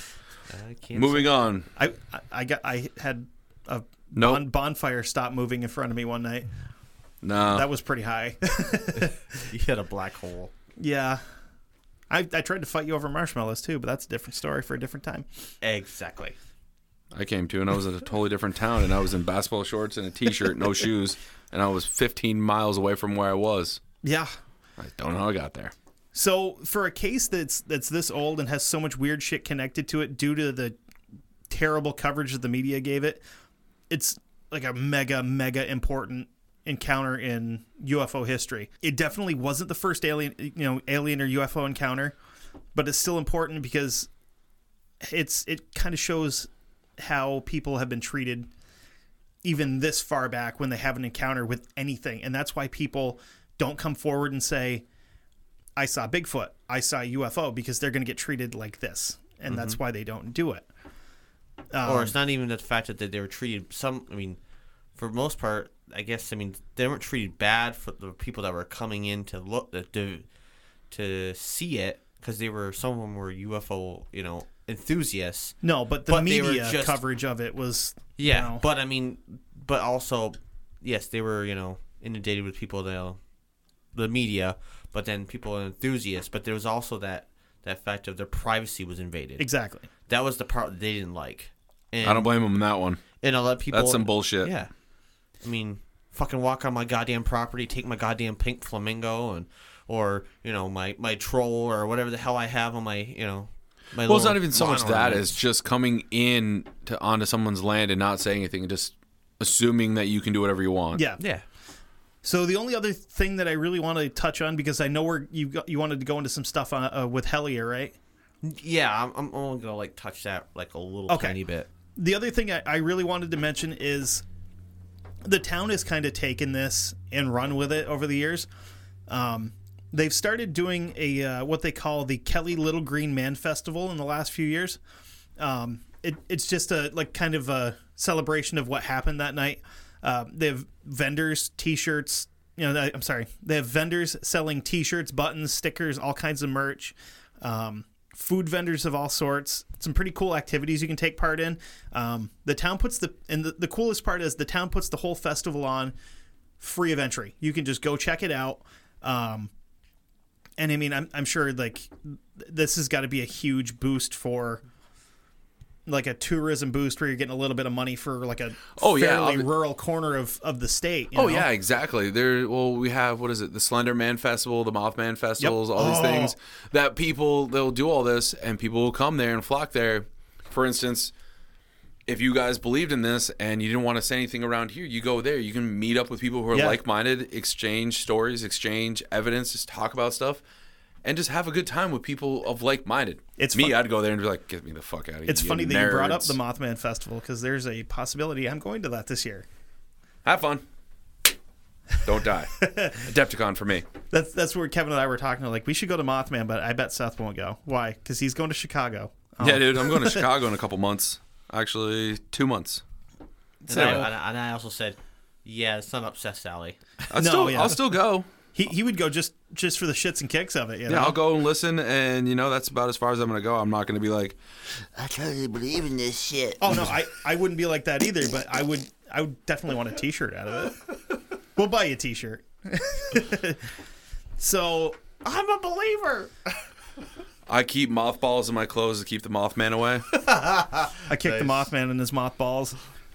I can't Moving on. I I- I got I had a Nope. bon- bonfire stop moving in front of me one night. No. That was pretty high. say. You hit a black hole. Yeah. I, I tried to fight you over marshmallows too, but that's a different story for a different time. Exactly. I came to, and I was in a totally different town, and I was in basketball shorts and a t-shirt, no shoes, and I was fifteen miles away from where I was. Yeah. I don't know how I got there. So for a case that's that's this old and has so much weird shit connected to it due to the terrible coverage that the media gave it, it's like a mega mega important encounter in U F O history. It definitely wasn't the first alien, you know, alien or U F O encounter, but it's still important because it's it kind of shows how people have been treated even this far back when they have an encounter with anything. And that's why people don't come forward and say, I saw Bigfoot, I saw a U F O, because they're going to get treated like this. And Mm-hmm. that's why they don't do it. Um, or it's not even the fact that they, they were treated some, I mean, for most part, I guess, I mean, they weren't treated bad for the people that were coming in to look, to, to see it, because they were, some of them were U F O, you know, enthusiasts. No, but the But they were media just- coverage of it was, you Yeah, know, but I mean, but also, yes, they were, you know, inundated with people that, the media, but then people enthusiasts. But there was also that that fact of their privacy was invaded. exactly. that was the part that they didn't like. And, I don't blame them on that one. And a lot of people. That's some bullshit. Yeah. I mean, fucking walk on my goddamn property, take my goddamn pink flamingo, and or you know my my troll or whatever the hell I have on my you know. My Well, it's little not even so lawn much that ornaments. as just coming in to onto someone's land and not saying anything and just assuming that you can do whatever you want. Yeah. Yeah. So the only other thing that I really want to touch on, because I know we're, you got, you wanted to go into some stuff on, uh, with Hellier, right? Yeah, I'm, I'm only gonna like touch that like a little Okay. tiny bit. The other thing I, I really wanted to mention is the town has kind of taken this and run with it over the years. Um, they've started doing a uh, what they call the Kelly Little Green Man Festival in the last few years. Um, it, it's just a like kind of a celebration of what happened that night. Uh, they have vendors, T-shirts. You know, I'm sorry. They have vendors selling T-shirts, buttons, stickers, all kinds of merch. Um, food vendors of all sorts. Some pretty cool activities you can take part in. Um, the town puts the and the, the coolest part is the town puts the whole festival on free of entry. You can just go check it out. Um, and I mean, I'm I'm sure like this has got to be a huge boost for like a tourism boost where you're getting a little bit of money for like a Oh, yeah, fairly I'll be- rural corner of, of the state. you Oh know? yeah, exactly. There, well, we have what is it? The Slender Man Festival, the Mothman Festivals, all these Oh. things that people they'll do all this, and people will come there and flock there. For instance, if you guys believed in this and you didn't want to say anything around here, you go there. You can meet up with people who are Yeah. like-minded, exchange stories, exchange evidence, just talk about stuff, and just have a good time with people of like-minded. It's me. fun- I'd go there and be like, "Get me the fuck out of here!" It's you funny that you brought up nerds." the Mothman Festival because there's a possibility I'm going to that this year. Have fun. Don't die. Adepticon for me. That's that's where Kevin and I were talking. Like we should go to Mothman, but I bet Seth won't go. Why? Because he's going to Chicago. Oh. Yeah, dude, I'm going to Chicago in a couple months. Actually, two months. And I, and I- and I also said, yeah, it's not up Seth Sally. I'll, No, still, yeah. I'll still go. He he would go just just for the shits and kicks of it. You know? Yeah, I'll go and listen, and you know that's about as far as I'm going to go. I'm not going to be like, I totally believe in this shit. Oh no, I, I wouldn't be like that either. But I would I would definitely want a T-shirt out of it. We'll buy you a T-shirt. So I'm a believer. I keep mothballs in my clothes to keep the Mothman away. I kicked the Mothman in his mothballs.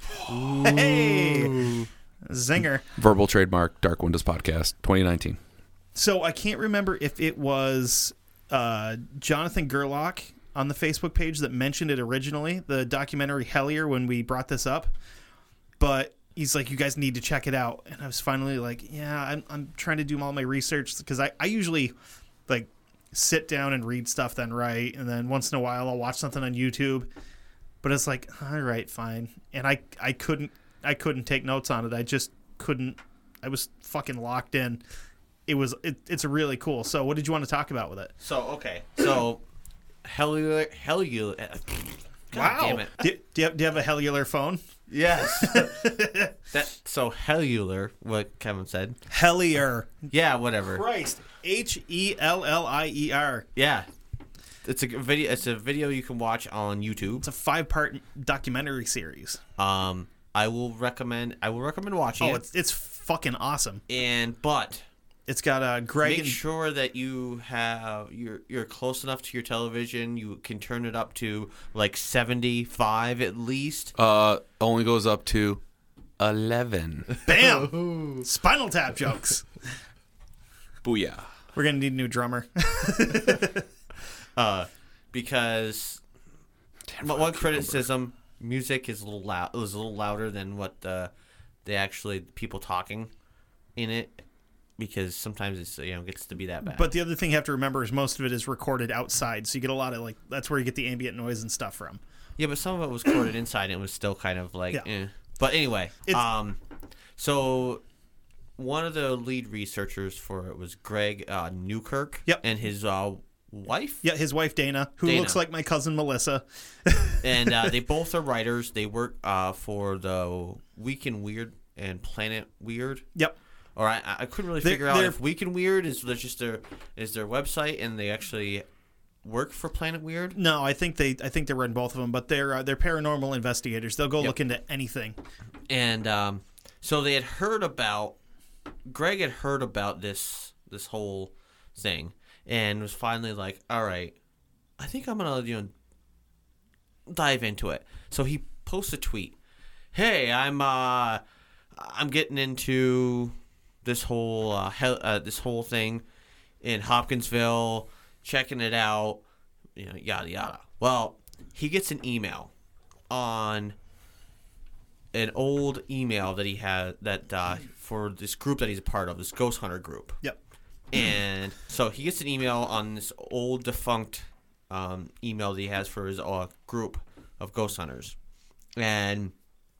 Hey, zinger. Verbal trademark, Dark Windows Podcast, twenty nineteen. So I can't remember if it was uh, Jonathan Gerlach on the Facebook page that mentioned it originally, the documentary Hellier, when we brought this up. But he's like, you guys need to check it out. And I was finally like, yeah, I'm, I'm trying to do all my research because I, I usually like sit down and read stuff, then write. And then once in a while I'll watch something on YouTube. But it's like, all right, fine. And I, I couldn't I couldn't take notes on it. I just couldn't. I was fucking locked in. It was it, it's really cool. So what did you want to talk about with it? So okay, so Hellular, Hellular. God damn it. Do, do, you have, do you have a Hellular phone? Yes. that so Hellular, what Kevin said. Hellier. Yeah, whatever. Christ. H E L L I E R. Yeah, it's a g- video. It's a video you can watch on YouTube. It's a five-part documentary series. Um, I will recommend. I will recommend watching Oh, it. it's it's fucking awesome. And but It's got uh, Greg make and sure that you have you're you're close enough to your television. You can turn it up to like seventy-five at least. Uh, only goes up to eleven. bam, Spinal Tap jokes. Booyah. We're gonna need a new drummer. Uh, because but one criticism, music is a little loud. It was a little louder than what the they actually people talking in it. Because sometimes it's you know gets to be that bad. But the other thing you have to remember is most of it is recorded outside, so you get a lot of like that's where you get the ambient noise and stuff from. yeah, but some of it was recorded inside and it was still kind of like. Yeah. Eh. But anyway, It's- um, so one of the lead researchers for it was Greg uh, Newkirk. Yep. And his uh, wife. Yeah, his wife Dana, who Dana. looks like my cousin Melissa. And uh, they both are writers. They work uh, for the Week in Weird and Planet Weird. Yep. Or I, I couldn't really They're- figure out they're- if Week in Weird is just their is their website and they actually work for Planet Weird. No, I think they I think they run both of them, but they're uh, they're paranormal investigators. They'll go Yep. look into anything. And um, so they had heard about Greg had heard about this this whole thing and was finally like, all right, I think I'm gonna you know dive into it. So he posts a tweet. Hey, I'm uh, I'm getting into this whole uh, hell, uh, this whole thing in Hopkinsville, checking it out, you know, yada yada. Well, he gets an email on an old email that he had that uh, for this group that he's a part of, this Ghost Hunter group. Yep. And so he gets an email on this old defunct um, email that he has for his uh, group of ghost hunters. And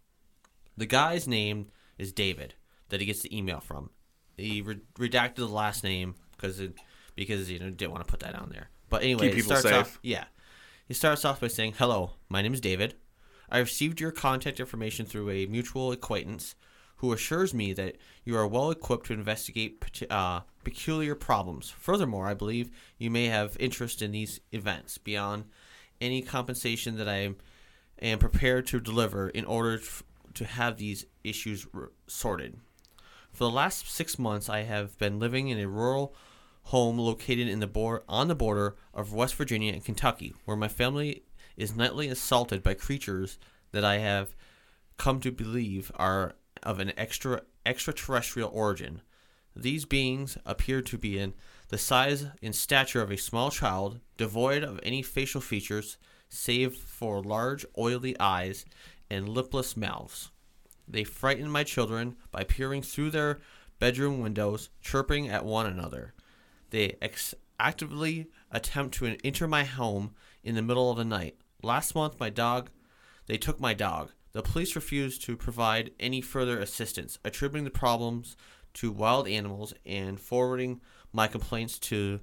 the guy's name is David that he gets the email from. He re- redacted the last name because it, because you know didn't want to put that on there. But anyway, Keep it people starts safe. off yeah. He starts off by saying, "Hello, my name is David. I received your contact information through a mutual acquaintance who assures me that you are well equipped to investigate uh, peculiar problems. Furthermore, I believe you may have interest in these events beyond any compensation that I am prepared to deliver in order to have these issues r- sorted. For the last six months, I have been living in a rural home located in the bor- on the border of West Virginia and Kentucky, where my family is nightly assaulted by creatures that I have come to believe are of an extra extraterrestrial origin. These beings appear to be in the size and stature of a small child, devoid of any facial features, save for large, oily eyes and lipless mouths. They frighten my children by peering through their bedroom windows, chirping at one another. They ex- actively attempt to enter my home in the middle of the night. Last month, my dog, they took my dog. The police refused to provide any further assistance, attributing the problems to wild animals and forwarding my complaints to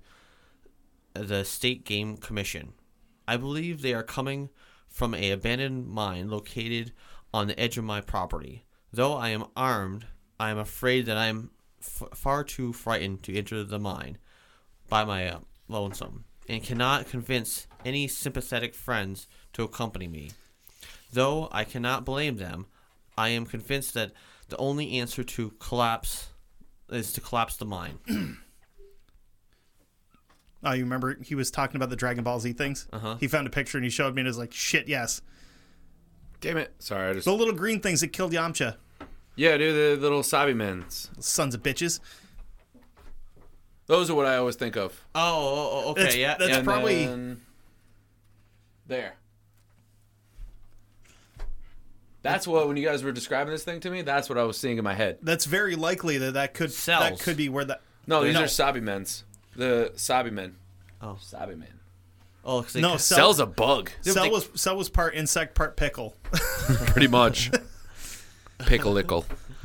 the State Game Commission. I believe they are coming from an abandoned mine located on the edge of my property. Though I am armed, I am afraid that I am f- far too frightened to enter the mine by my uh, lonesome, and cannot convince any sympathetic friends to accompany me. Though I cannot blame them, I am convinced that the only answer to collapse is to collapse the mine." Oh, you remember he was talking about the Dragon Ball Z things? Uh-huh. He found a picture and he showed me and it was like, shit, yes. Damn it. Sorry, I just... The little green things that killed Yamcha. Yeah, dude, the little Sabi mens. Sons of bitches. Those are what I always think of. Oh, oh, oh, okay, That's- yeah. that's yeah. And probably- then- There. That's what, when you guys were describing this thing to me, that's what I was seeing in my head. That's very likely that that could, Cells. that could be where that... No, these No. are Sabi mens. The Sabi men. Oh. Sabi men. Oh, 'cause they No, ca- Cell, Cell's a bug. Cell they- was Cell was part insect, part pickle. Pretty much. Pickle-ickle.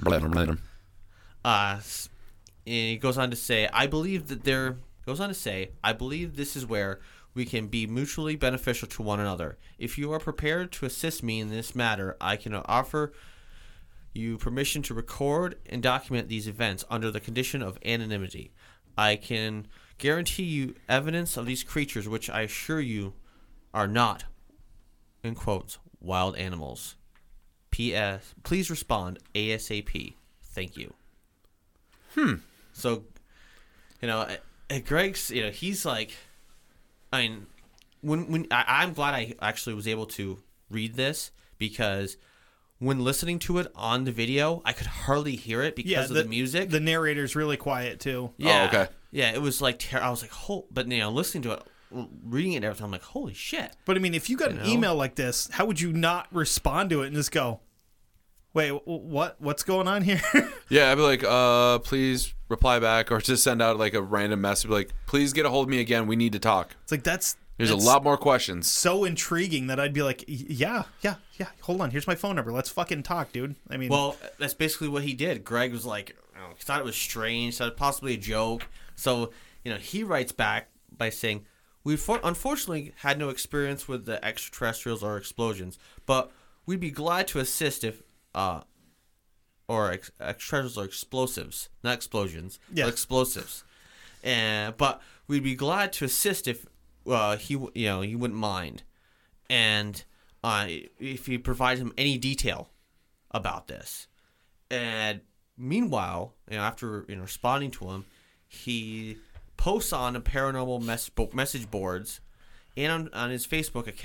Uh, s- and he goes on to say, I believe that there, goes on to say, I believe this is where we can be mutually beneficial to one another. If you are prepared to assist me in this matter, I can offer you permission to record and document these events under the condition of anonymity. I can guarantee you evidence of these creatures, which I assure you are not, in quotes, wild animals. P S. Please respond ASAP. Thank you. Hmm. So, you know, uh, uh, Greg's, you know, he's like, I mean, when when I, I'm glad I actually was able to read this because when listening to it on the video, I could hardly hear it because yeah, of the, music. The narrator's really quiet, too. yeah, Oh, okay. Yeah, it was like ter- I was like, "Hol-" but you know, listening to it, reading it, and everything, I'm like, holy shit. But, I mean, if you got You an know? email like this, how would you not respond to it and just go, wait, w- what? What's going on here? Yeah, I'd be like, uh, please reply back, or just send out like a random message, like, please get a hold of me again. We need to talk. It's like, that's... There's that's a lot more questions. so intriguing that I'd be like, "Y- yeah, yeah, yeah, hold on. Here's my phone number. Let's fucking talk, dude. I mean, Well, that's basically what he did. Greg was like, oh, he thought it was strange, thought it possibly a joke. So, you know, he writes back by saying, we for- unfortunately had no experience with the extraterrestrials or explosions, but we'd be glad to assist if, uh, or ex- extraterrestrials or explosives, not explosions, Yeah. but explosives. And but we'd be glad to assist if uh, he, w- you know, he wouldn't mind, and uh, if he provides him any detail about this. And meanwhile, you know, after you know responding to him, he posts on a paranormal mess- bo- message boards and on, on his Facebook account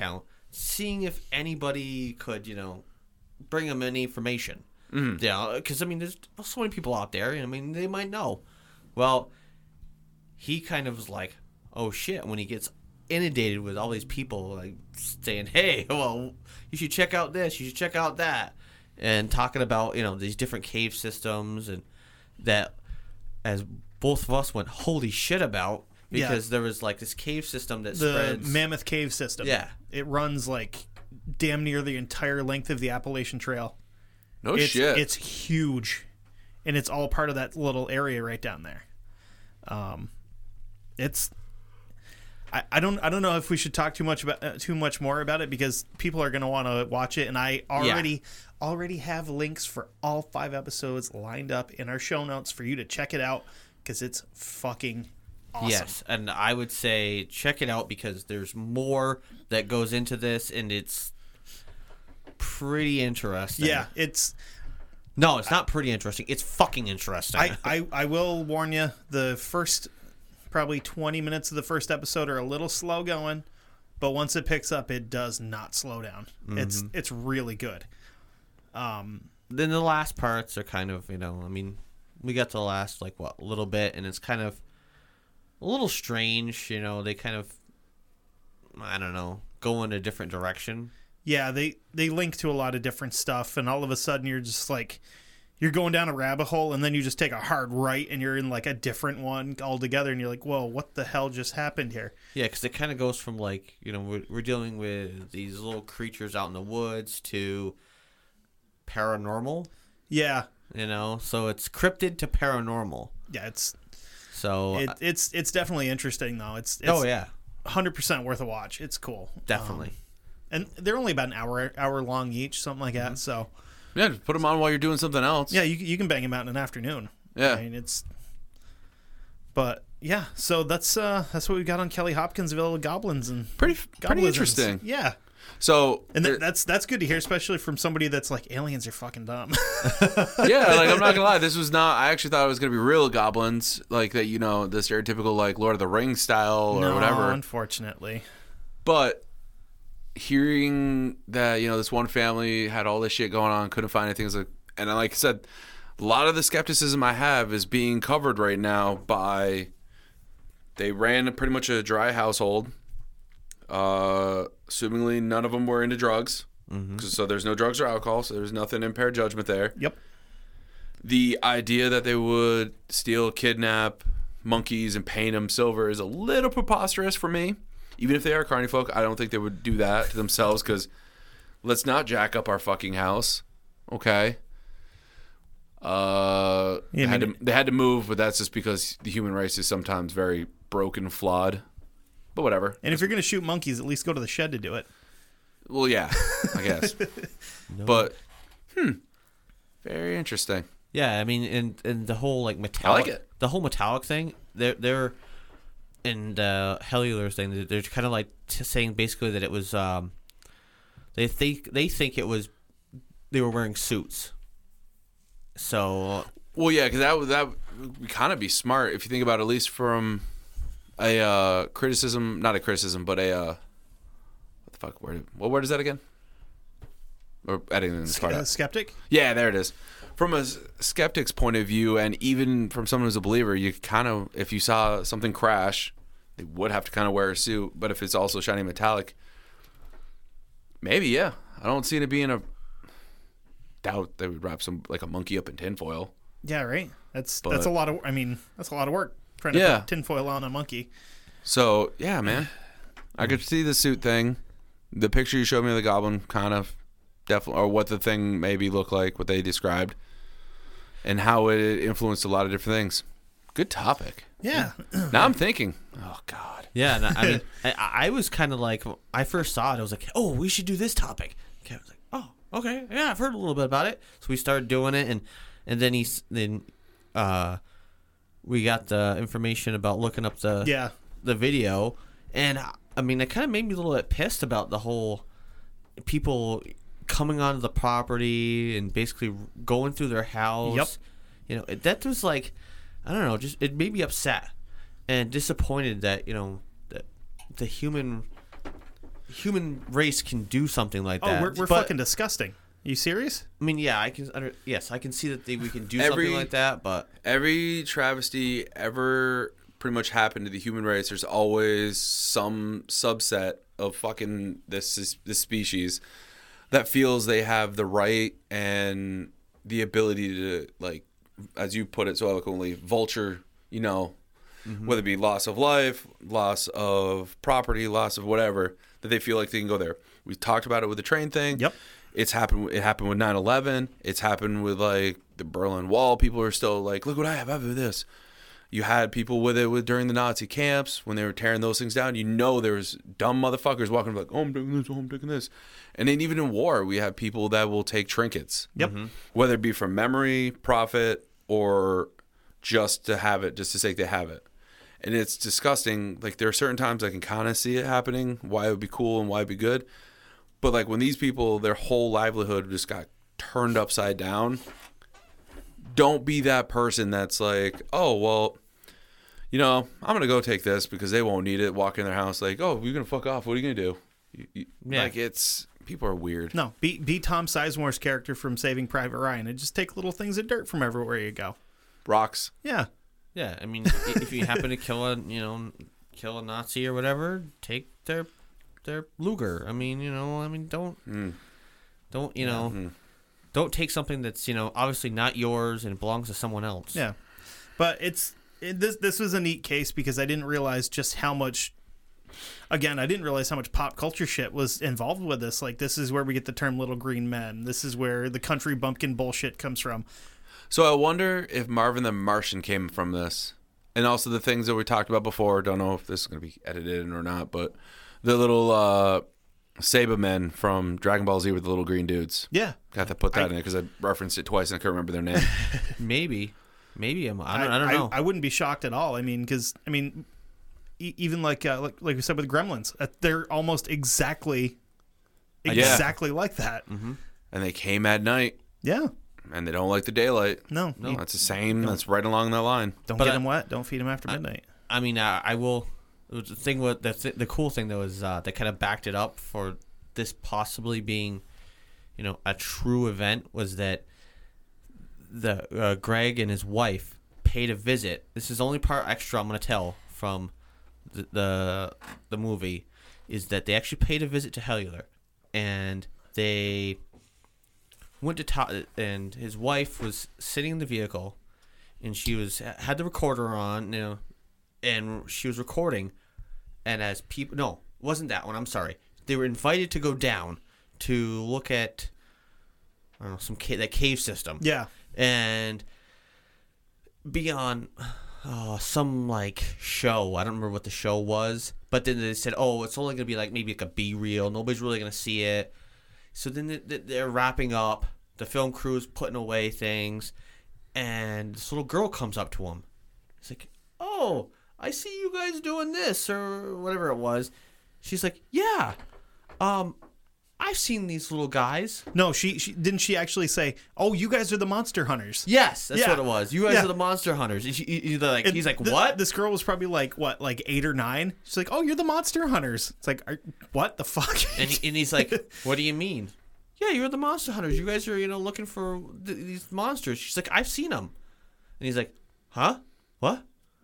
seeing if anybody could, you know, bring him any information. Mm-hmm. Yeah, because I mean, there's so many people out there. I mean, they might know. Well, he kind of was like, "Oh shit!" When he gets inundated with all these people like saying, "Hey, well, you should check out this. You should check out that," and talking about you know these different cave systems and that, as both of us went, "Holy shit!" about because yeah. there was like this cave system that the spreads. Mammoth Cave system. Yeah, it runs like damn near the entire length of the Appalachian Trail. No it's, shit. It's huge, and it's all part of that little area right down there. Um, it's. I, I don't. I don't know if we should talk too much about uh, too much more about it because people are going to want to watch it, and I already yeah. already have links for all five episodes lined up in our show notes for you to check it out because it's fucking awesome. Yes, and I would say check it out because there's more that goes into this, and it's pretty interesting. Yeah, it's no, it's not pretty interesting. It's fucking interesting. I, I, I will warn you, the first probably twenty minutes of the first episode are a little slow going, but once it picks up, it does not slow down. Mm-hmm. It's it's really good. Um, then the last parts are kind of, you know, I mean, we got to the last like what a little bit, and it's kind of a little strange. You know, they kind of, I don't know, go in a different direction. Yeah, they, they link to a lot of different stuff, and all of a sudden you're just like, you're going down a rabbit hole, and then you just take a hard right, and you're in like a different one altogether, and you're like, whoa, what the hell just happened here? Yeah, because it kind of goes from like, you know, we're, we're dealing with these little creatures out in the woods to paranormal. Yeah. You know, so it's cryptid to paranormal. Yeah, it's so it, it's it's definitely interesting though. It's, it's oh yeah, one hundred percent worth a watch. It's cool. Definitely. Um, and they're only about an hour hour long each, something like that. Mm-hmm. So yeah, just put them on while you're doing something else. Yeah, you you can bang them out in an afternoon. Yeah, I mean it's. But yeah, so that's uh, that's what we got on Kelly Hopkinsville Goblins and pretty pretty interesting. Yeah. So and th- that's that's good to hear, especially from somebody that's like, aliens are fucking dumb. Yeah, like I'm not gonna lie, this was not. I actually thought it was gonna be real goblins, like that, you know, the stereotypical like Lord of the Rings style or no, whatever. Unfortunately, but hearing that, you know, this one family had all this shit going on, couldn't find anything, like, and like I said, a lot of the skepticism I have is being covered right now by they ran pretty much a dry household. Uh, assumingly none of them were into drugs. Mm-hmm. So there's no drugs or alcohol, so there's nothing impaired judgment there. Yep. The idea that they would steal, kidnap monkeys and paint them silver is a little preposterous for me. Even if they are carny folk, I don't think they would do that to themselves, because let's not jack up our fucking house. Okay. Uh, yeah, they, had I mean, to, they had to move, but that's just because the human race is sometimes very broken, flawed. But whatever. And if you're going to shoot monkeys, at least go to the shed to do it. Well, yeah, I guess. no. But, hmm, very interesting. Yeah, I mean, and and the whole like metallic, I like it. The whole metallic thing, they're they're, and the Hellular thing, they're kind of like t- saying basically that it was, um, they think they think it was, they were wearing suits. So. Well, yeah, because that would that would kind of be smart if you think about it, at least from a uh, criticism, not a criticism, but a uh, what the fuck word? What word is that again? Or editing this part uh, out. Skeptic? Yeah, there it is. From a skeptic's point of view, and even from someone who's a believer, you kind of, if you saw something crash, they would have to kind of wear a suit. But if it's also shiny metallic, maybe, yeah. I don't see it being a doubt they would wrap some like a monkey up in tinfoil. Yeah, right. That's But- that's a lot of. I mean, that's a lot of work trying to Yeah. put tinfoil on a monkey. So yeah, man, I could see the suit thing. The picture you showed me of the goblin, kind of definitely, or what the thing maybe looked like, what they described, and how it influenced a lot of different things. Good topic. Yeah. Now I'm thinking, oh god. Yeah, and I I mean, I, I was kind of like, I first saw it, I was like, oh, we should do this topic. Okay, I was like, oh, okay, yeah, I've heard a little bit about it. So we started doing it, and and then he's then, uh, we got the information about looking up the Yeah. the video, and I mean, it kind of made me a little bit pissed about the whole people coming onto the property and basically going through their house. Yep. You know, it- that was like, I don't know, just it made me upset and disappointed that, you know, that the human human race can do something like Oh, that. we're, we're But, fucking disgusting. You serious? I mean, yeah, I can. Under, yes, I can see that they, we can do Every- something like that. But Every travesty ever pretty much happened to the human race. There's always some subset of fucking this this species that feels they have the right and the ability to, like, as you put it so eloquently, vulture, you know, mm-hmm. whether it be loss of life, loss of property, loss of whatever, that they feel like they can go there. We talked about it with the train thing. Yep. It's happened. It happened with nine eleven. It's happened with, like, the Berlin Wall. People are still like, look what I have. I have this. You had people with it with during the Nazi camps when they were tearing those things down. You know, there was dumb motherfuckers walking like, oh, I'm taking this, oh, I'm taking this. And then even in war, we have people that will take trinkets. Yep. Mm-hmm. Whether it be for memory, profit, or just to have it, just to say they have it. And it's disgusting. Like, there are certain times I can kind of see it happening, why it would be cool and why it'd be good. But, like, when these people, their whole livelihood just got turned upside down, don't be that person that's like, oh, well, you know, I'm going to go take this because they won't need it. Walk in their house like, oh, you're going to fuck off. What are you going to do? You, you, Yeah. Like, it's, people are weird. No, be be Tom Sizemore's character from Saving Private Ryan and just take little things of dirt from everywhere you go. Rocks. Yeah. yeah, I mean, i- if you happen to kill a you know kill a Nazi or whatever, take their their Luger. I mean, you know, I mean, don't Mm. don't you know Mm. don't take something that's you know obviously not yours and belongs to someone else. Yeah. But it's it, this this was a neat case because I didn't realize just how much again, I didn't realize how much pop culture shit was involved with this. Like, this is where we get the term little green men. This is where the country bumpkin bullshit comes from. So I wonder if Marvin the Martian came from this. And also the things that we talked about before. Don't know if this is going to be edited in or not, but the little uh, Sabermen from Dragon Ball Z with the little green dudes. Yeah. Got to put that I- in it because I referenced it twice and I couldn't remember their name. Maybe, maybe I'm, I don't I, don't know. I, wouldn't be shocked at all. I mean, because I mean, e- even like uh, like like we said with Gremlins, uh, they're almost exactly Yeah. exactly like that. mm-hmm. And they came at night Yeah. and they don't like the daylight. No. No, you that's the same. That's right along that line. don't But get I- them wet. Don't feed them after midnight. I mean, uh, I will. The thing with the th- the cool thing though is uh, they kind of backed it up for this possibly being, you know, a true event. Was that the uh, Greg and his wife paid a visit? This is the only part extra I'm gonna tell from the the, the movie is that they actually paid a visit to Hellular, and they went to top, and his wife was sitting in the vehicle, and she was had the recorder on, you know, and she was recording, and as people, no, it wasn't that one. I'm sorry. They were invited to go down to look at, I don't know, some ca- that cave system, Yeah. and be on oh, some like show. I don't remember what the show was, but then they said, oh, it's only gonna be like maybe like a B reel. Nobody's really gonna see it. So then they- they're wrapping up. The film crew's putting away things, and this little girl comes up to him. It's like, oh, I see you guys doing this or whatever it was. She's like, yeah, um, I've seen these little guys. No, she, she didn't. She actually say, "Oh, you guys are the monster hunters." Yes, that's Yeah. what it was. You guys Yeah. are the monster hunters. And she, he's like, And he's like, th- what? This girl was probably like what, like eight or nine. She's like, "Oh, you're the monster hunters." It's like, are, what the fuck? And, he, and he's like, what do you mean? Yeah, you're the monster hunters. You guys are, you know, looking for th- these monsters. She's like, I've seen them. And he's like, huh? What?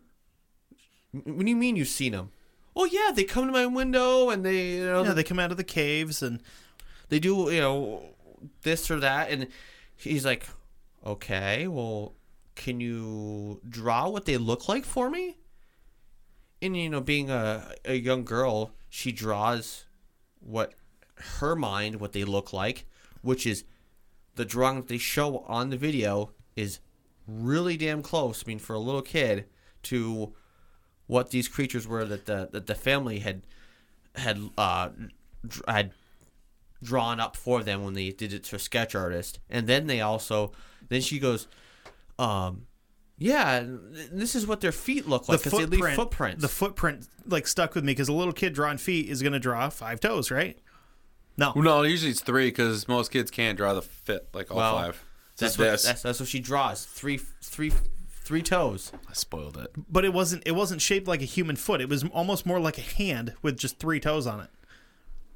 What do you mean you've seen them? Oh, yeah, they come to my window and they, you know, yeah, they come out of the caves and they do, you know, this or that. And he's like, okay, well, can you draw what they look like for me? And, you know, being a, a young girl, she draws what her mind, what they look like, which is the drawing that they show on the video is really damn close. I mean, for a little kid, to what these creatures were that the that the family had had uh dr- had drawn up for them when they did it to a sketch artist. And then they also then she goes, um, yeah, this is what their feet look like because they leave footprints. The footprint like stuck with me because a little kid drawing feet is going to draw five toes, right? No, No, usually it's three because most kids can't draw the fit like all Well, five. that's It's what this. that's, that's what she draws. Three three three toes. I spoiled it. but it wasn't. It wasn't shaped like a human foot. It was almost more like a hand with just three toes on it.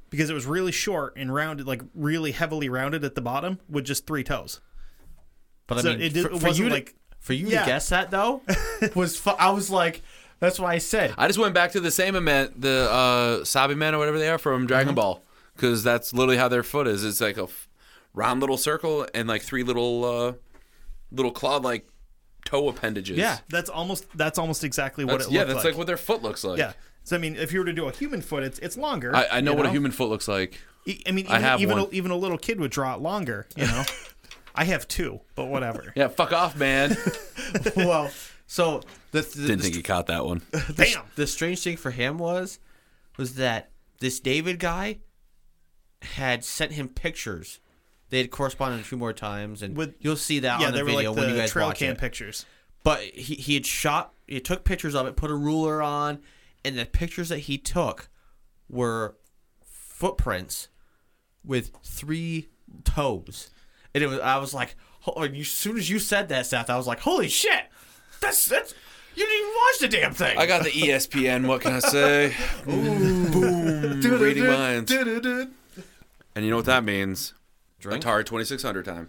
because it was really short and rounded, like really heavily rounded at the bottom with just three toes. But I So mean, it did- for, it for wasn't you like- to, for you Yeah. to guess that though was fu- I was like, that's why I said. I just went back to the same event, the uh, Sabi Men or whatever they are from Dragon Ball, because that's literally how their foot is. It's like a f- round little circle and like three little uh, little claw-like toe appendages. Yeah. That's almost that's almost exactly what That's, it yeah, looked that's like. like what their foot looks like. Yeah. So I mean, if you were to do a human foot, it's it's longer. I, I know you what a human foot looks like. E- I mean, I even have even, one. A, even a little kid would draw it longer. You know, I have two, but whatever. Yeah, fuck off, man. Well, so the, the, Didn't the, think you caught that one. Damn. the strange thing for him was was that this David guy had sent him pictures. They had corresponded a few more times, and With- you'll see that Yeah, on the they were video like when you the guys trail watch cam it. pictures. But he he had shot, he took pictures of it, put a ruler on, and the pictures that he took were footprints with three toes. And it was, I was like, ho- as soon as you said that, Seth, I was like, holy shit, that's that's you didn't even watch the damn thing. I got the E S P N. What can I say? Boom. Reading minds. And you know what that means? Drink? Atari twenty-six hundred time.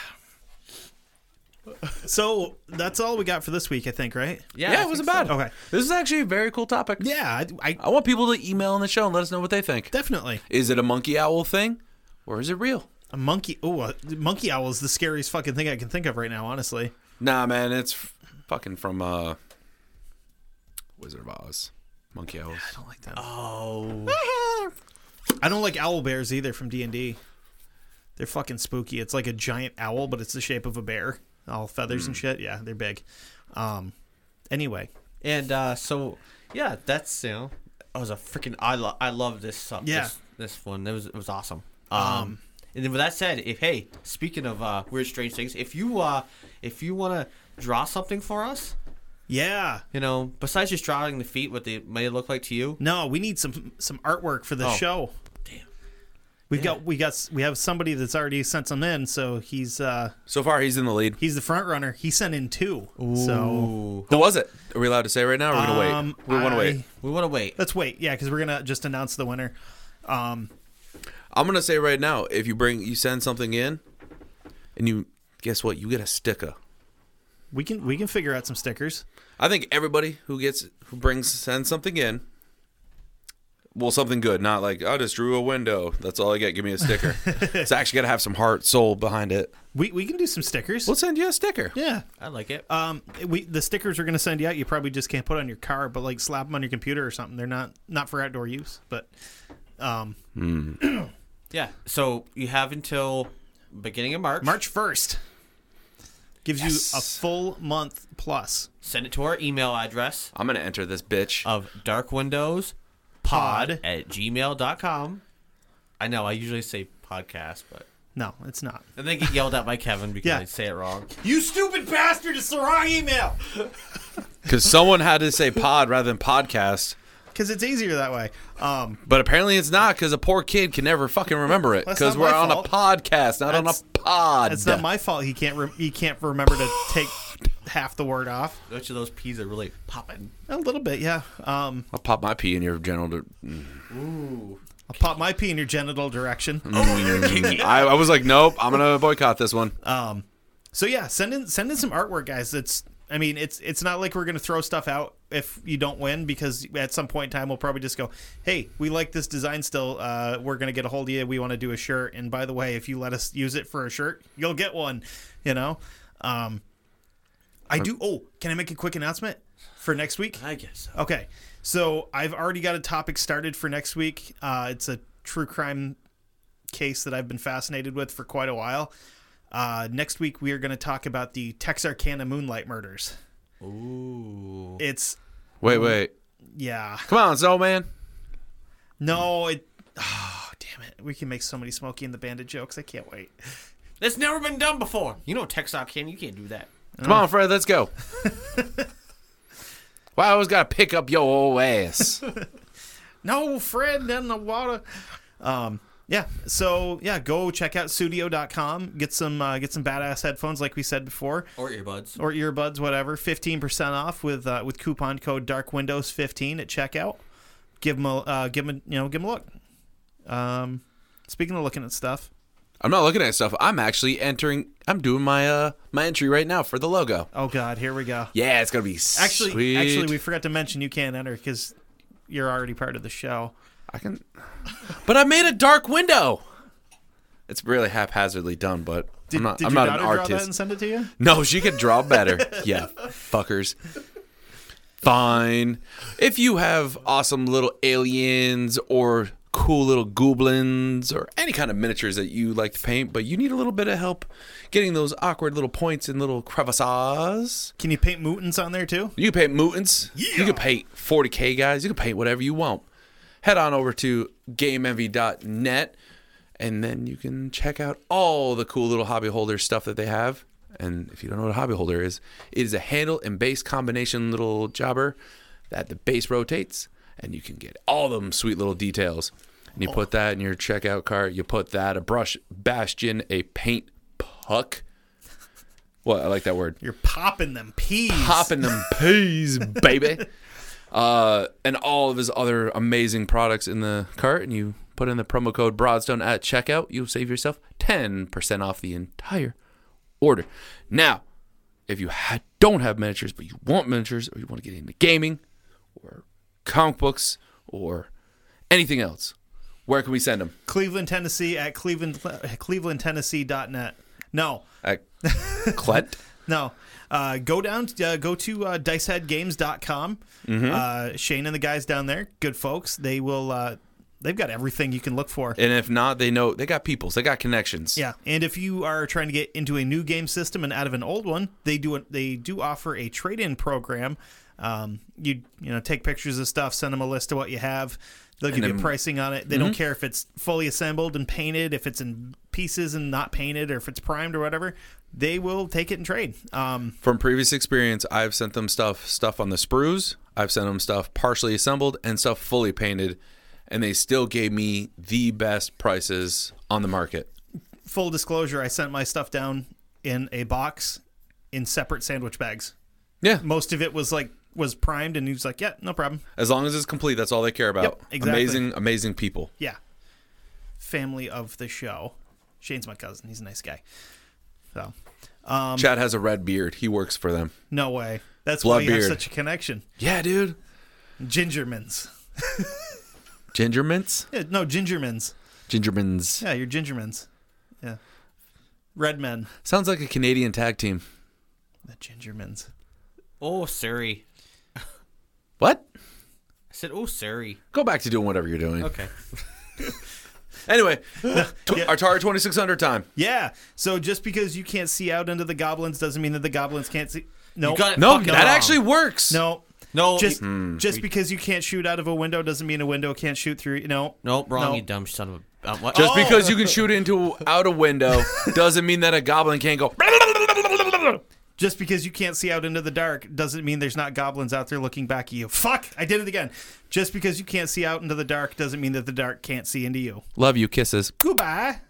So that's all we got for this week, I think, right? Yeah, Yeah, I it wasn't think so. bad. Okay. This is actually a very cool topic. Yeah, I, I I want people to email in the show and let us know what they think. definitely Is it a monkey owl thing, or is it real? a monkey. Oh, a monkey owl is the scariest fucking thing I can think of right now. Honestly, Nah, man, it's f- fucking from uh, Wizard of Oz. Monkey owls. I don't like them. Oh, I don't like owl bears either from D and D. They're fucking spooky. It's like a giant owl, but it's the shape of a bear, all feathers and shit. Yeah, they're big. Um, anyway, and uh, so yeah, that's you know, I was a freaking I lo- I love this uh, Yeah. this, this one. It was it was awesome. Um, and then with that said, if hey, speaking of uh, weird strange things, if you uh, if you want to draw something for us, yeah. you know, besides just drawing the feet, what they may look like to you. No, we need some some artwork for the Oh. show. Damn. We've got we got we have somebody that's already sent some in, so he's uh So far, he's in the lead. he's the front runner. He sent in two. So Ooh. Who was it? Are we allowed to say right now, or are we gonna wait? um, We want to I- wait. We want to wait. Let's wait. Yeah, because we're gonna just announce the winner. Um, I'm gonna say right now, if you bring, you send something in, and you guess what, you get a sticker. we can we can figure out some stickers. I think everybody who gets who brings sends something in. Well, something good, not like I just drew a window. That's all I get. Give me a sticker. It's actually got to have some heart, soul behind it. We we can do some stickers. We'll send you a sticker. Yeah. I like it. Um, we the stickers we're gonna send you out. You probably just can't put on your car, but like slap them on your computer or something. They're not not for outdoor use, but um, Yeah. So you have until beginning of March. March first gives you a Yes. full month plus. Send it to our email address I'm gonna enter this bitch. of darkwindowspod Pod. at gmail dot com. I know I usually say podcast, but No, it's not. and then get yelled at by Kevin because Yeah. I say it wrong. You stupid bastard! It's the wrong email. Because someone had to say pod rather than podcast. Because it's easier that way. Um, But apparently it's not, because a poor kid can never fucking remember it. That's Because not we're my on fault. a podcast, not That's- on a pod. it's not my fault. He can't. Re- he can't remember to take half the word off. Which of those peas are really popping? A little bit, yeah. Um, I'll pop my pee in your general. Ooh. I'll pop my pee in your genital direction. Oh, you're kinky. I, I was like, nope, I'm gonna boycott this one. Um, so yeah, send in send in some artwork, guys. It's I mean, it's it's not like we're gonna throw stuff out if you don't win, because at some point in time we'll probably just go, hey, we like this design still. Uh, we're gonna get a hold of you. We want to do a shirt, and by the way, if you let us use it for a shirt, you'll get one. You know. Um, I do. Oh, can I make a quick announcement for next week? I guess so. Okay, so I've already got a topic started for next week. Uh, it's a true crime case that I've been fascinated with for quite a while. Uh, next week we are going to talk about the Texarkana Moonlight murders. Ooh. It's Wait, wait. yeah, Come on, Snowman. no, it. Oh, damn it! We can make so many Smokey and the Bandit jokes. I can't wait. That's never been done before. You know Texarkana, you can't do that. Come on, Fred, let's go. Why I always gotta pick up your old ass? No, Fred in the water. Um, yeah. So yeah, go check out studio dot com. Get some uh, get some badass headphones, like we said before. Or earbuds. Or earbuds, whatever. fifteen percent off with uh, with coupon code dark windows fifteen at checkout. Give them a uh, give them a, you know give them a look. Um, speaking of looking at stuff, I'm not looking at stuff. I'm actually entering. I'm doing my uh my entry right now for the logo. oh god, here we go. Yeah, it's gonna be Actually, sweet. actually, we forgot to mention you can't enter because you're already part of the show. I can, but I made a dark window. It's really haphazardly done, but Did, I'm not. did I'm your not an daughter draw that artist. and send it to you? No, she could draw better. Yeah, fuckers. Fine. If you have awesome little aliens or cool little goblins or any kind of miniatures that you like to paint, but you need a little bit of help getting those awkward little points and little crevices, Can you paint mutants on there too? you can paint mutants. You can paint forty K guys. You can paint whatever you want. Head on over to game envy dot net and then you can check out all the cool little hobby holder stuff that they have. And if you don't know what a hobby holder is, it is a handle and base combination little jobber that the base rotates, and you can get all them sweet little details. And you put that in your checkout cart. You put that, a brush bastion, a paint puck. What? I like that word. You're popping them peas. Popping them peas, baby. Uh, and all of his other amazing products in the cart, and you put in the promo code Broadstone at checkout. You'll save yourself ten percent off the entire order. Now, if you ha- don't have miniatures, but you want miniatures, or you want to get into gaming, or comic books, or anything else, where can we send them? Cleveland, Tennessee at Cleveland, cleveland tennessee dot net. No, At Clet? no. Uh, go down, uh, go to uh, dice head games dot com. Mm-hmm. Uh, Shane and the guys down there, good folks. They will. Uh, they've got everything you can look for. And if not, they know they got peoples, they got connections. Yeah, and if you are trying to get into a new game system and out of an old one, they do a, they do offer a trade-in program. Um, you you know take pictures of stuff, send them a list of what you have. They'll give And you then- pricing on it. They don't care if it's fully assembled and painted, if it's in pieces and not painted, or if it's primed or whatever. They will take it and trade. Um, From previous experience, I've sent them stuff stuff on the sprues. I've sent them stuff partially assembled and stuff fully painted, and they still gave me the best prices on the market. full disclosure, I sent my stuff down in a box in separate sandwich bags. Yeah. Most of it was like was primed, and he was like, "Yeah, no problem." As long as it's complete, that's all they care about. Yep, exactly. Amazing, amazing people. Yeah. Family of the show. Shane's my cousin. He's a nice guy. So, um, Chad has a red beard. He works for them. no way. That's Blood why you have beard. such a connection. Yeah, dude. Gingermans. Ginger mints? Yeah, no, Gingermans. Gingermans. Yeah, you're Gingermans. Yeah. Red men. Sounds like a Canadian tag team. The Gingermans. Oh, sorry. What? I said, oh, sorry. Go back to doing whatever you're doing. Okay. Anyway, tw- Yeah. Atari twenty-six hundred time. Yeah. So just because you can't see out into the goblins doesn't mean that the goblins can't see. No. You got it No, fucking that wrong. actually works. No. No. Just you- just because you can't shoot out of a window doesn't mean a window can't shoot through. No. Nope, wrong, No. you dumb son of a... Uh, what? Just Oh. because you can shoot into out a window doesn't mean that a goblin can't go. Just because you can't see out into the dark doesn't mean there's not goblins out there looking back at you. Fuck! I did it again. Just because you can't see out into the dark doesn't mean that the dark can't see into you. Love you. Kisses. Goodbye.